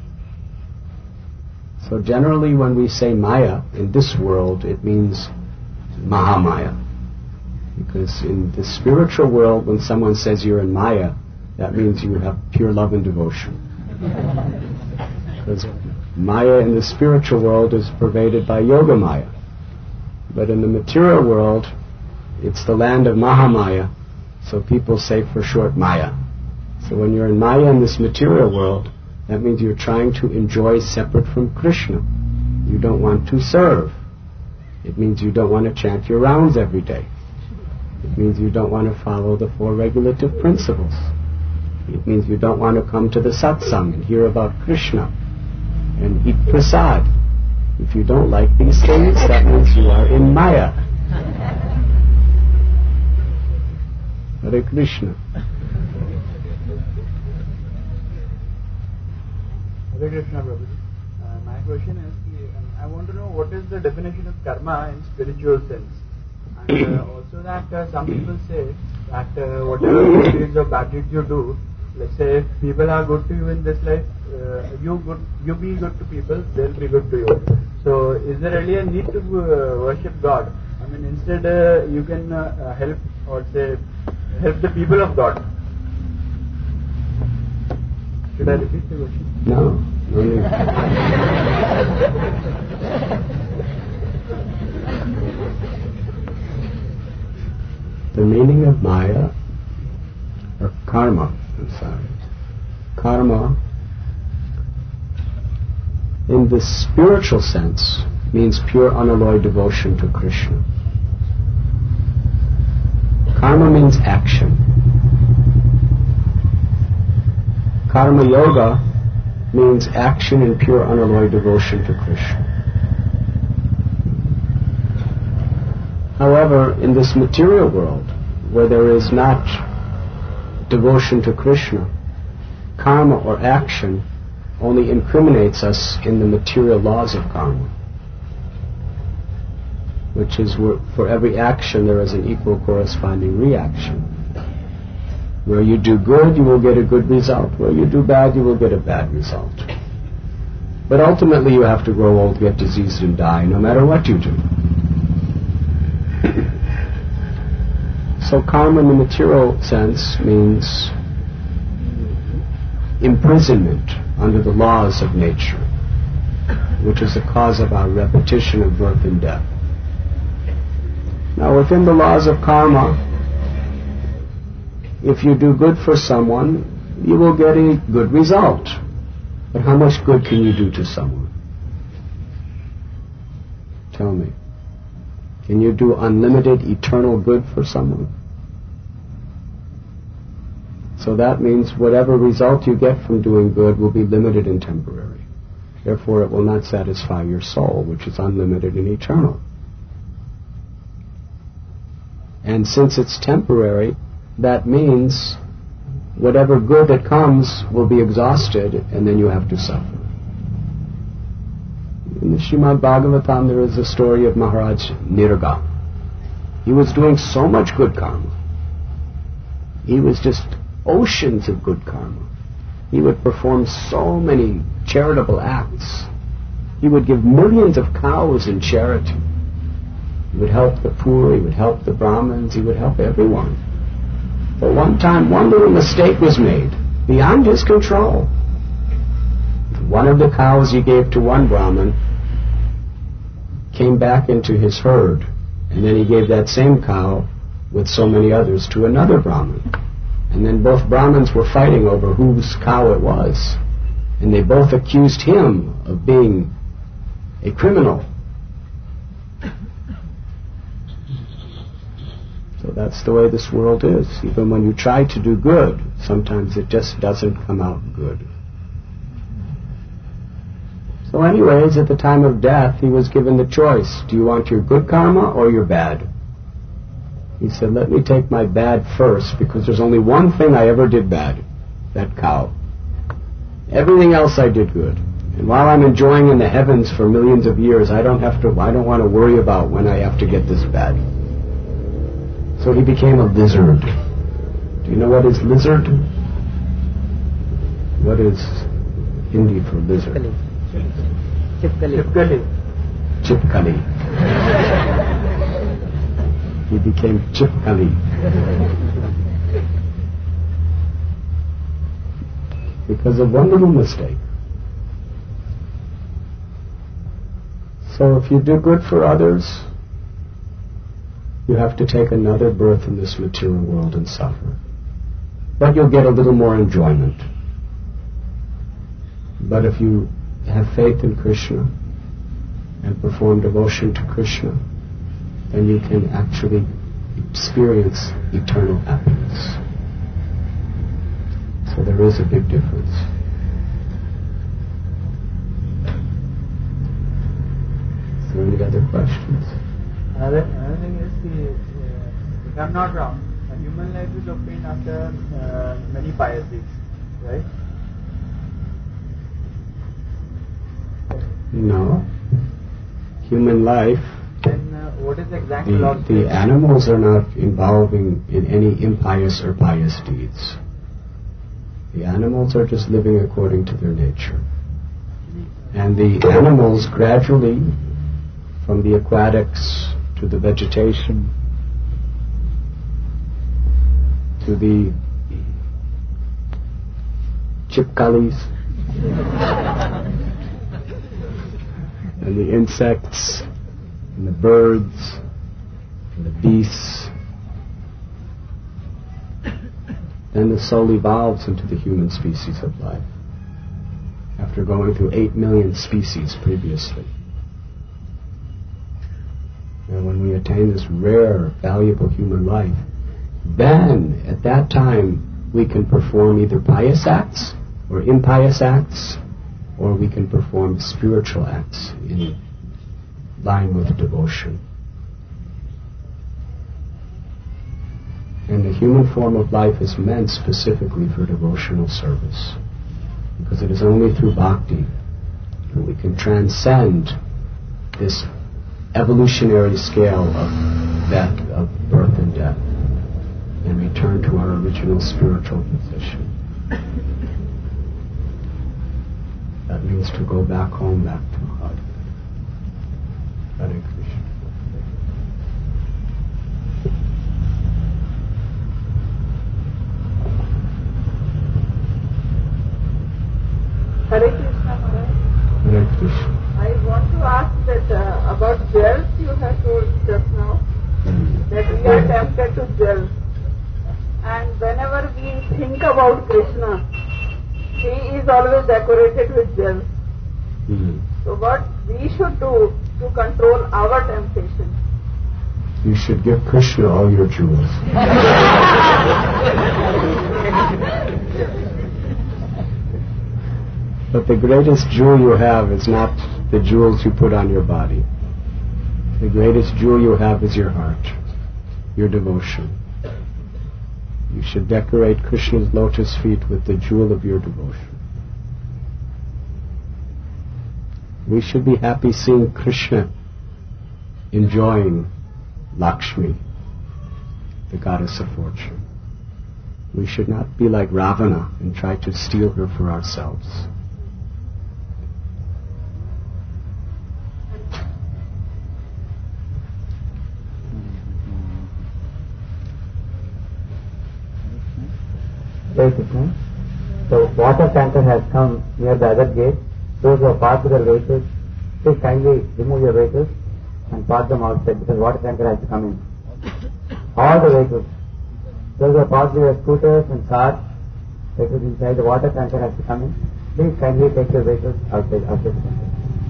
So generally when we say Maya in this world, it means Mahamaya. Because in the spiritual world, when someone says you're in Maya, that means you have pure love and devotion. Because Maya in the spiritual world is pervaded by Yoga Maya. But in the material world, it's the land of Mahamaya, so people say for short Maya. So when you're in Maya in this material world, that means you're trying to enjoy separate from Krishna. You don't want to serve. It means you don't want to chant your rounds every day. It means you don't want to follow the four regulative principles. It means you don't want to come to the satsang and hear about Krishna and eat prasad. If you don't like these things, that means you are in Maya. Hare Krishna. Hare Krishna, Prabhuji. My question is, I want to know what is the definition of karma in spiritual sense. And also that some people say that whatever good deeds or bad deeds you do, let's say if people are good to you in this life, you be good to people, they'll be good to you. So is there really a need to worship God? I mean, instead you can help the people of God. Should I repeat the question? No. The meaning of Maya, or karma, karma, in the spiritual sense, means pure unalloyed devotion to Krishna. Karma means action. Karma Yoga means action in pure unalloyed devotion to Krishna. However, in this material world, where there is not devotion to Krishna, karma or action only incriminates us in the material laws of karma, which is where for every action there is an equal corresponding reaction. Where you do good, you will get a good result. Where you do bad, you will get a bad result. But ultimately you have to grow old, get diseased, and die, no matter what you do. So karma in the material sense means imprisonment under the laws of nature, which is the cause of our repetition of birth and death. Now, within the laws of karma, if you do good for someone, you will get a good result. But how much good can you do to someone? Tell me. Can you do unlimited, eternal good for someone? So that means whatever result you get from doing good will be limited and temporary. Therefore, it will not satisfy your soul, which is unlimited and eternal. And since it's temporary, that means whatever good that comes will be exhausted, and then you have to suffer. In the Srimad Bhagavatam, there is a story of Maharaj Nirga. He was doing so much good karma. He was just oceans of good karma. He would perform so many charitable acts. He would give millions of cows in charity. He would help the poor, he would help the Brahmins, he would help everyone. But one time, one little mistake was made, beyond his control. One of the cows he gave to one Brahmin came back into his herd, and then he gave that same cow with so many others to another Brahmin. And then both Brahmins were fighting over whose cow it was. And they both accused him of being a criminal. So that's the way this world is. Even when you try to do good, sometimes it just doesn't come out good. So anyways, at the time of death, he was given the choice. Do you want your good karma or your bad? He said, let me take my bad first, because there's only one thing I ever did bad, that cow. Everything else I did good. And while I'm enjoying in the heavens for millions of years, I don't want to worry about when I have to get this bad. So he became a lizard. Do you know what is lizard? What is Hindi for lizard? Chipkali. Chipkali. He became Chipkali. Because of one little mistake. So if you do good for others, you have to take another birth in this material world and suffer. But you'll get a little more enjoyment. But if you have faith in Krishna and perform devotion to Krishna, then you can actually experience eternal happiness. So there is a big difference. Is there any other questions? Another thing is, if I'm not wrong, a human life is obtained after many pious deeds, right? No. Human life, Then what is the exact philosophy? the animals are not involving in any impious or pious deeds. The animals are just living according to their nature. And the animals gradually, from the aquatics to the vegetation to the chipkalis and the insects and the birds and the beasts, then the soul evolves into the human species of life after going through 8 million species previously. And when we attain this rare, valuable human life, then at that time we can perform either pious acts or impious acts, or we can perform spiritual acts in line with devotion. And the human form of life is meant specifically for devotional service, because it is only through bhakti that we can transcend this evolutionary scale of birth and death and return to our original spiritual position. That means to go back home, back to God. Hare Krishna. Hare Krishna Maharaj. Hare Krishna. I want to ask that about gels you have told just now, that we are tempted to gels. And whenever we think about Krishna, he is always decorated with gels. So what we should do to control our temptation? You should give Krishna all your jewels. But the greatest jewel you have is not the jewels you put on your body. The greatest jewel you have is your heart, your devotion. You should decorate Krishna's lotus feet with the jewel of your devotion. We should be happy seeing Krishna enjoying Lakshmi, the goddess of fortune. We should not be like Ravana and try to steal her for ourselves. Jai Krishna. So water tanker has come near the other gate. Those who are parked their vehicles, please kindly remove your vehicles and park them outside, because water tanker has to come in. All the vehicles. Those who are parked their scooters and cars, vehicles inside, the water tanker has to come in. Please kindly take your vehicles outside the tanker.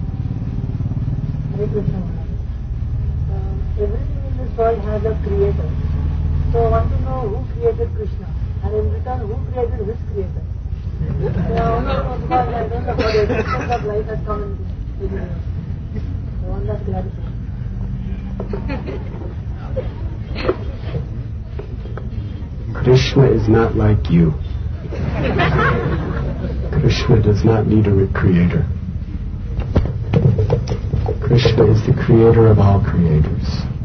Hare Krishna Maharaj. Everything in this world has a creator. So I want to know who created Krishna, and in return who created his creator. So I want to know, because I don't know how the existence of life has come into the universe. I want that clarity. Krishna is not like you. Krishna does not need a creator. Krishna is the creator of all creators.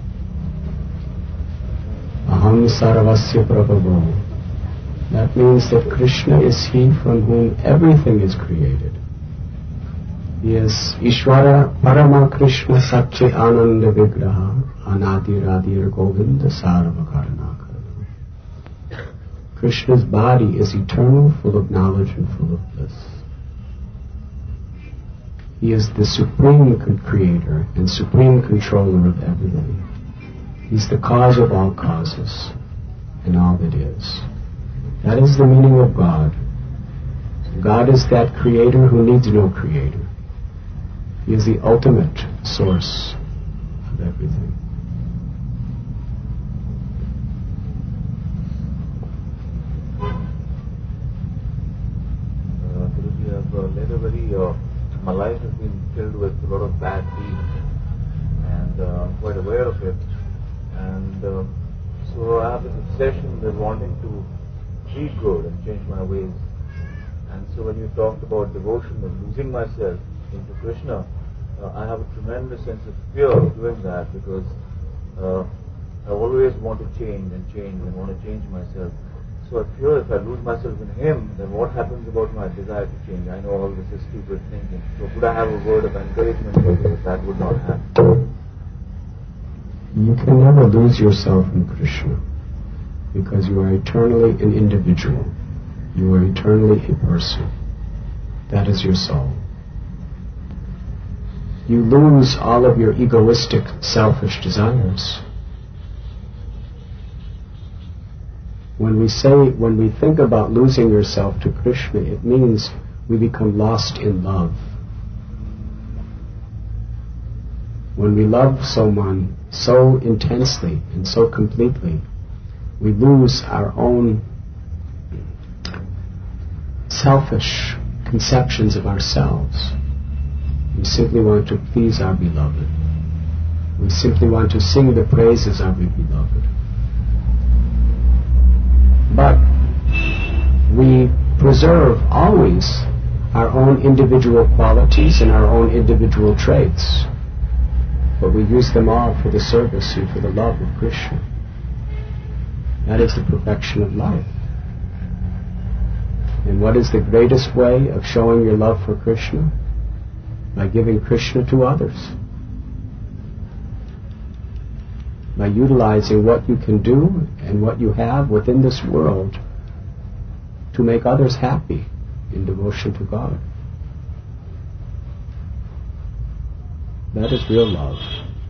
Aham sarvasya prabhavo. That means that Krishna is he from whom everything is created. He is Ishvara Parama Krishna Satya Ananda Vigraha Anadiradir Govinda Sarvakaranaka. Krishna's body is eternal, full of knowledge and full of bliss. He is the supreme creator and supreme controller of everything. He's the cause of all causes and all that is. That is the meaning of God. God is that creator who needs no creator. He is the ultimate source of everything. Guruji, I've led a very, my life has been filled with a lot of bad deeds, and I'm quite aware of it. And so I have this obsession with wanting to be good and change my ways. And so when you talked about devotion and losing myself into Krishna, I have a tremendous sense of fear of doing that, because I always want to change and want to change myself. So I fear if I lose myself in him, then what happens about my desire to change? I know all this is stupid thinking. So could I have a word of encouragement for you if that would not happen? You can never lose yourself in Krishna, because you are eternally an individual. You are eternally a person. That is your soul. You lose all of your egoistic, selfish desires. When we think about losing yourself to Krishna, it means we become lost in love. When we love someone so intensely and so completely, we lose our own selfish conceptions of ourselves. We simply want to please our beloved. We simply want to sing the praises of our beloved. But we preserve always our own individual qualities and our own individual traits. But we use them all for the service and for the love of Krishna. That is the perfection of life. And what is the greatest way of showing your love for Krishna? By giving Krishna to others. By utilizing what you can do and what you have within this world to make others happy in devotion to God. That is real love.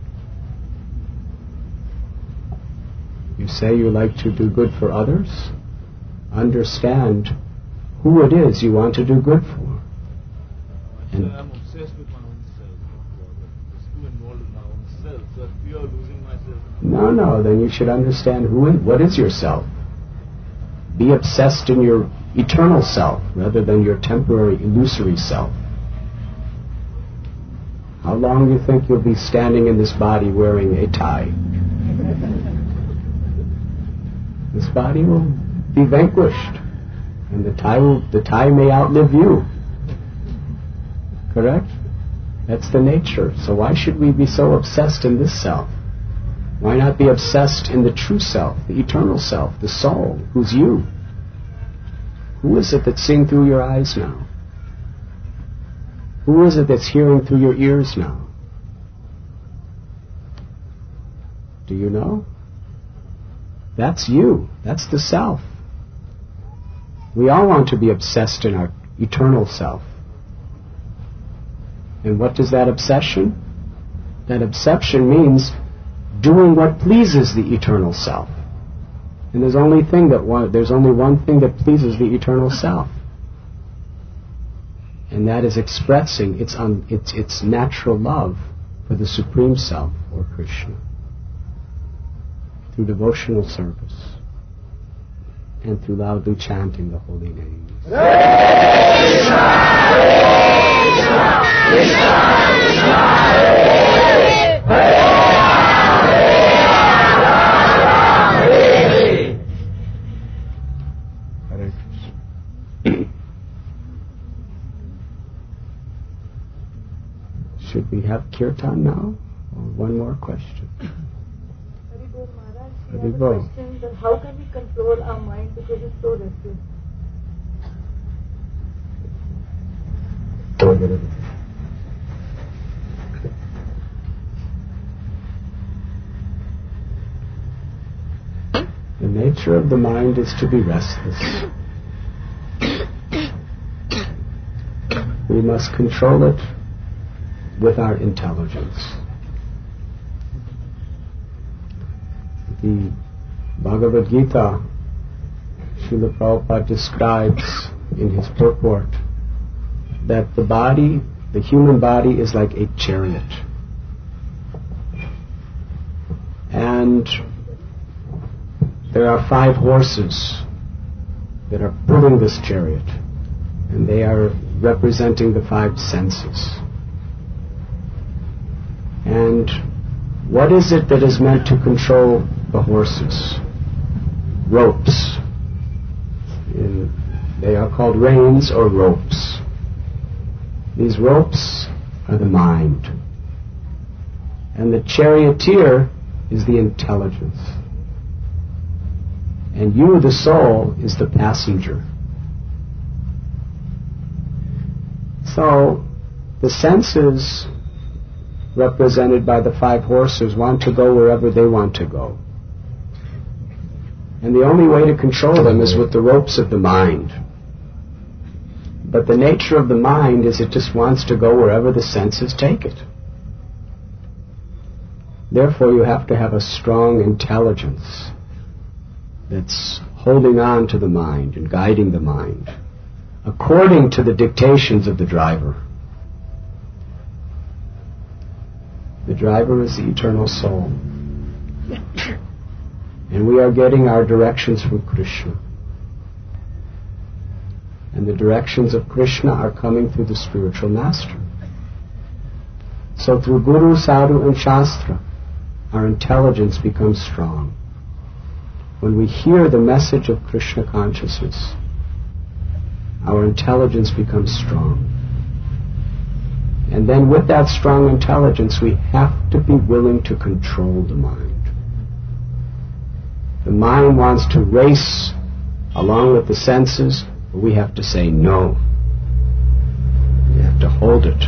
You say you like to do good for others. Understand who it is you want to do good for. And I'm obsessed with my own self. Just too involved in my own self. So I fear losing myself. No, then you should understand what is your self. Be obsessed in your eternal self rather than your temporary, illusory self. How long do you think you'll be standing in this body wearing a tie? This body will be vanquished, and the tie may outlive you. Correct? That's the nature. So why should we be so obsessed in this self? Why not be obsessed in the true self, the eternal self, the soul, who's you? Who is it that's seeing through your eyes now? Who is it that's hearing through your ears now? Do you know? That's you. That's the self. We all want to be obsessed in our eternal self. And what does that obsession? That obsession means doing what pleases the eternal self. And there's only one thing that pleases the eternal self. And that is expressing its natural love for the Supreme Self, or Krishna, through devotional service and through loudly chanting the holy names. Krishna, Krishna, Krishna, Krishna, Hare Krishna. Should we have kirtan now? Or one more question? Haribol Maharaj, we Haribol. have a question that how can we control our mind because it's so restless? The nature of the mind is to be restless. We must control it with our intelligence. The Bhagavad Gita, Srila Prabhupada describes in his purport that the human body is like a chariot. And there are 5 horses that are pulling this chariot, and they are representing the 5 senses. And what is it that is meant to control the horses? Ropes. They are called reins or ropes. These ropes are the mind. And the charioteer is the intelligence. And you, the soul, is the passenger. So, the senses, represented by the 5 horses, want to go wherever they want to go. And the only way to control them is with the ropes of the mind. But the nature of the mind is it just wants to go wherever the senses take it. Therefore, you have to have a strong intelligence that's holding on to the mind and guiding the mind according to the dictations of the driver. The driver is the eternal soul. And we are getting our directions from Krishna. And the directions of Krishna are coming through the spiritual master. So through Guru, Sadhu and Shastra, our intelligence becomes strong. When we hear the message of Krishna consciousness, our intelligence becomes strong. And then with that strong intelligence, we have to be willing to control the mind. The mind wants to race along with the senses, but we have to say no. We have to hold it.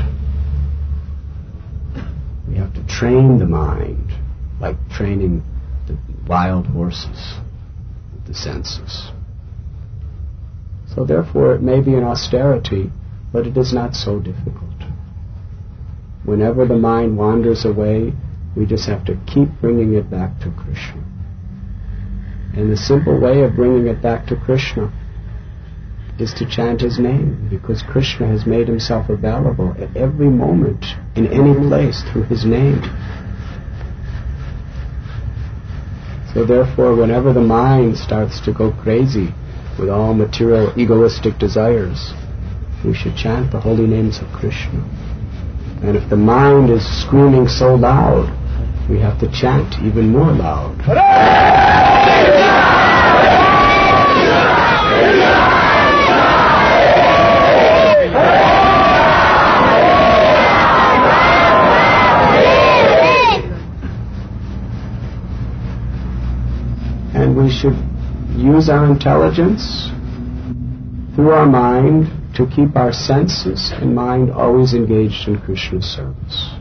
We have to train the mind like training the wild horses with the senses. So therefore it may be an austerity, but it is not so difficult. Whenever the mind wanders away, we just have to keep bringing it back to Krishna. And the simple way of bringing it back to Krishna is to chant His name, because Krishna has made Himself available at every moment, in any place, through His name. So therefore, whenever the mind starts to go crazy with all material egoistic desires, we should chant the holy names of Krishna. And if the mind is screaming so loud, we have to chant even more loud. And we should use our intelligence through our mind to keep our senses and mind always engaged in Krishna's service.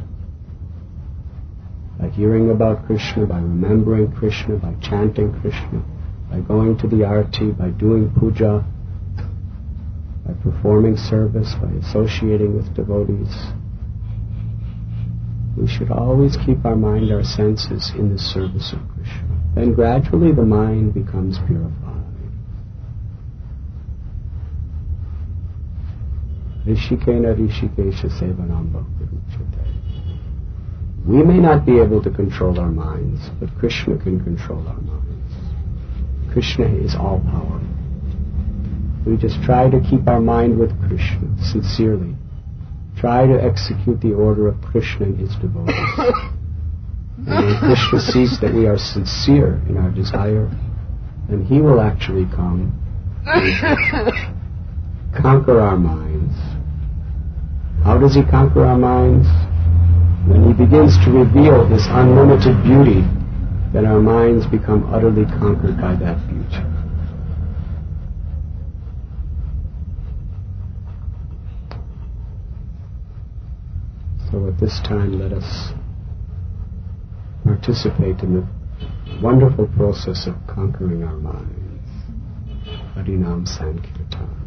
By hearing about Krishna, by remembering Krishna, by chanting Krishna, by going to the arati, by doing puja, by performing service, by associating with devotees. We should always keep our mind, our senses in the service of Krishna. Then gradually the mind becomes purified. Rishikena Rishikesha Sevanam Bhakti Ruchyate. We may not be able to control our minds, but Krishna can control our minds. Krishna is all powerful. We just try to keep our mind with Krishna sincerely. Try to execute the order of Krishna and His devotees. And when Krishna sees that we are sincere in our desire, then He will actually come and conquer our minds. How does He conquer our minds? When He begins to reveal His unlimited beauty, then our minds become utterly conquered by that beauty. So at this time, let us participate in the wonderful process of conquering our minds. Harinam Sankirtan.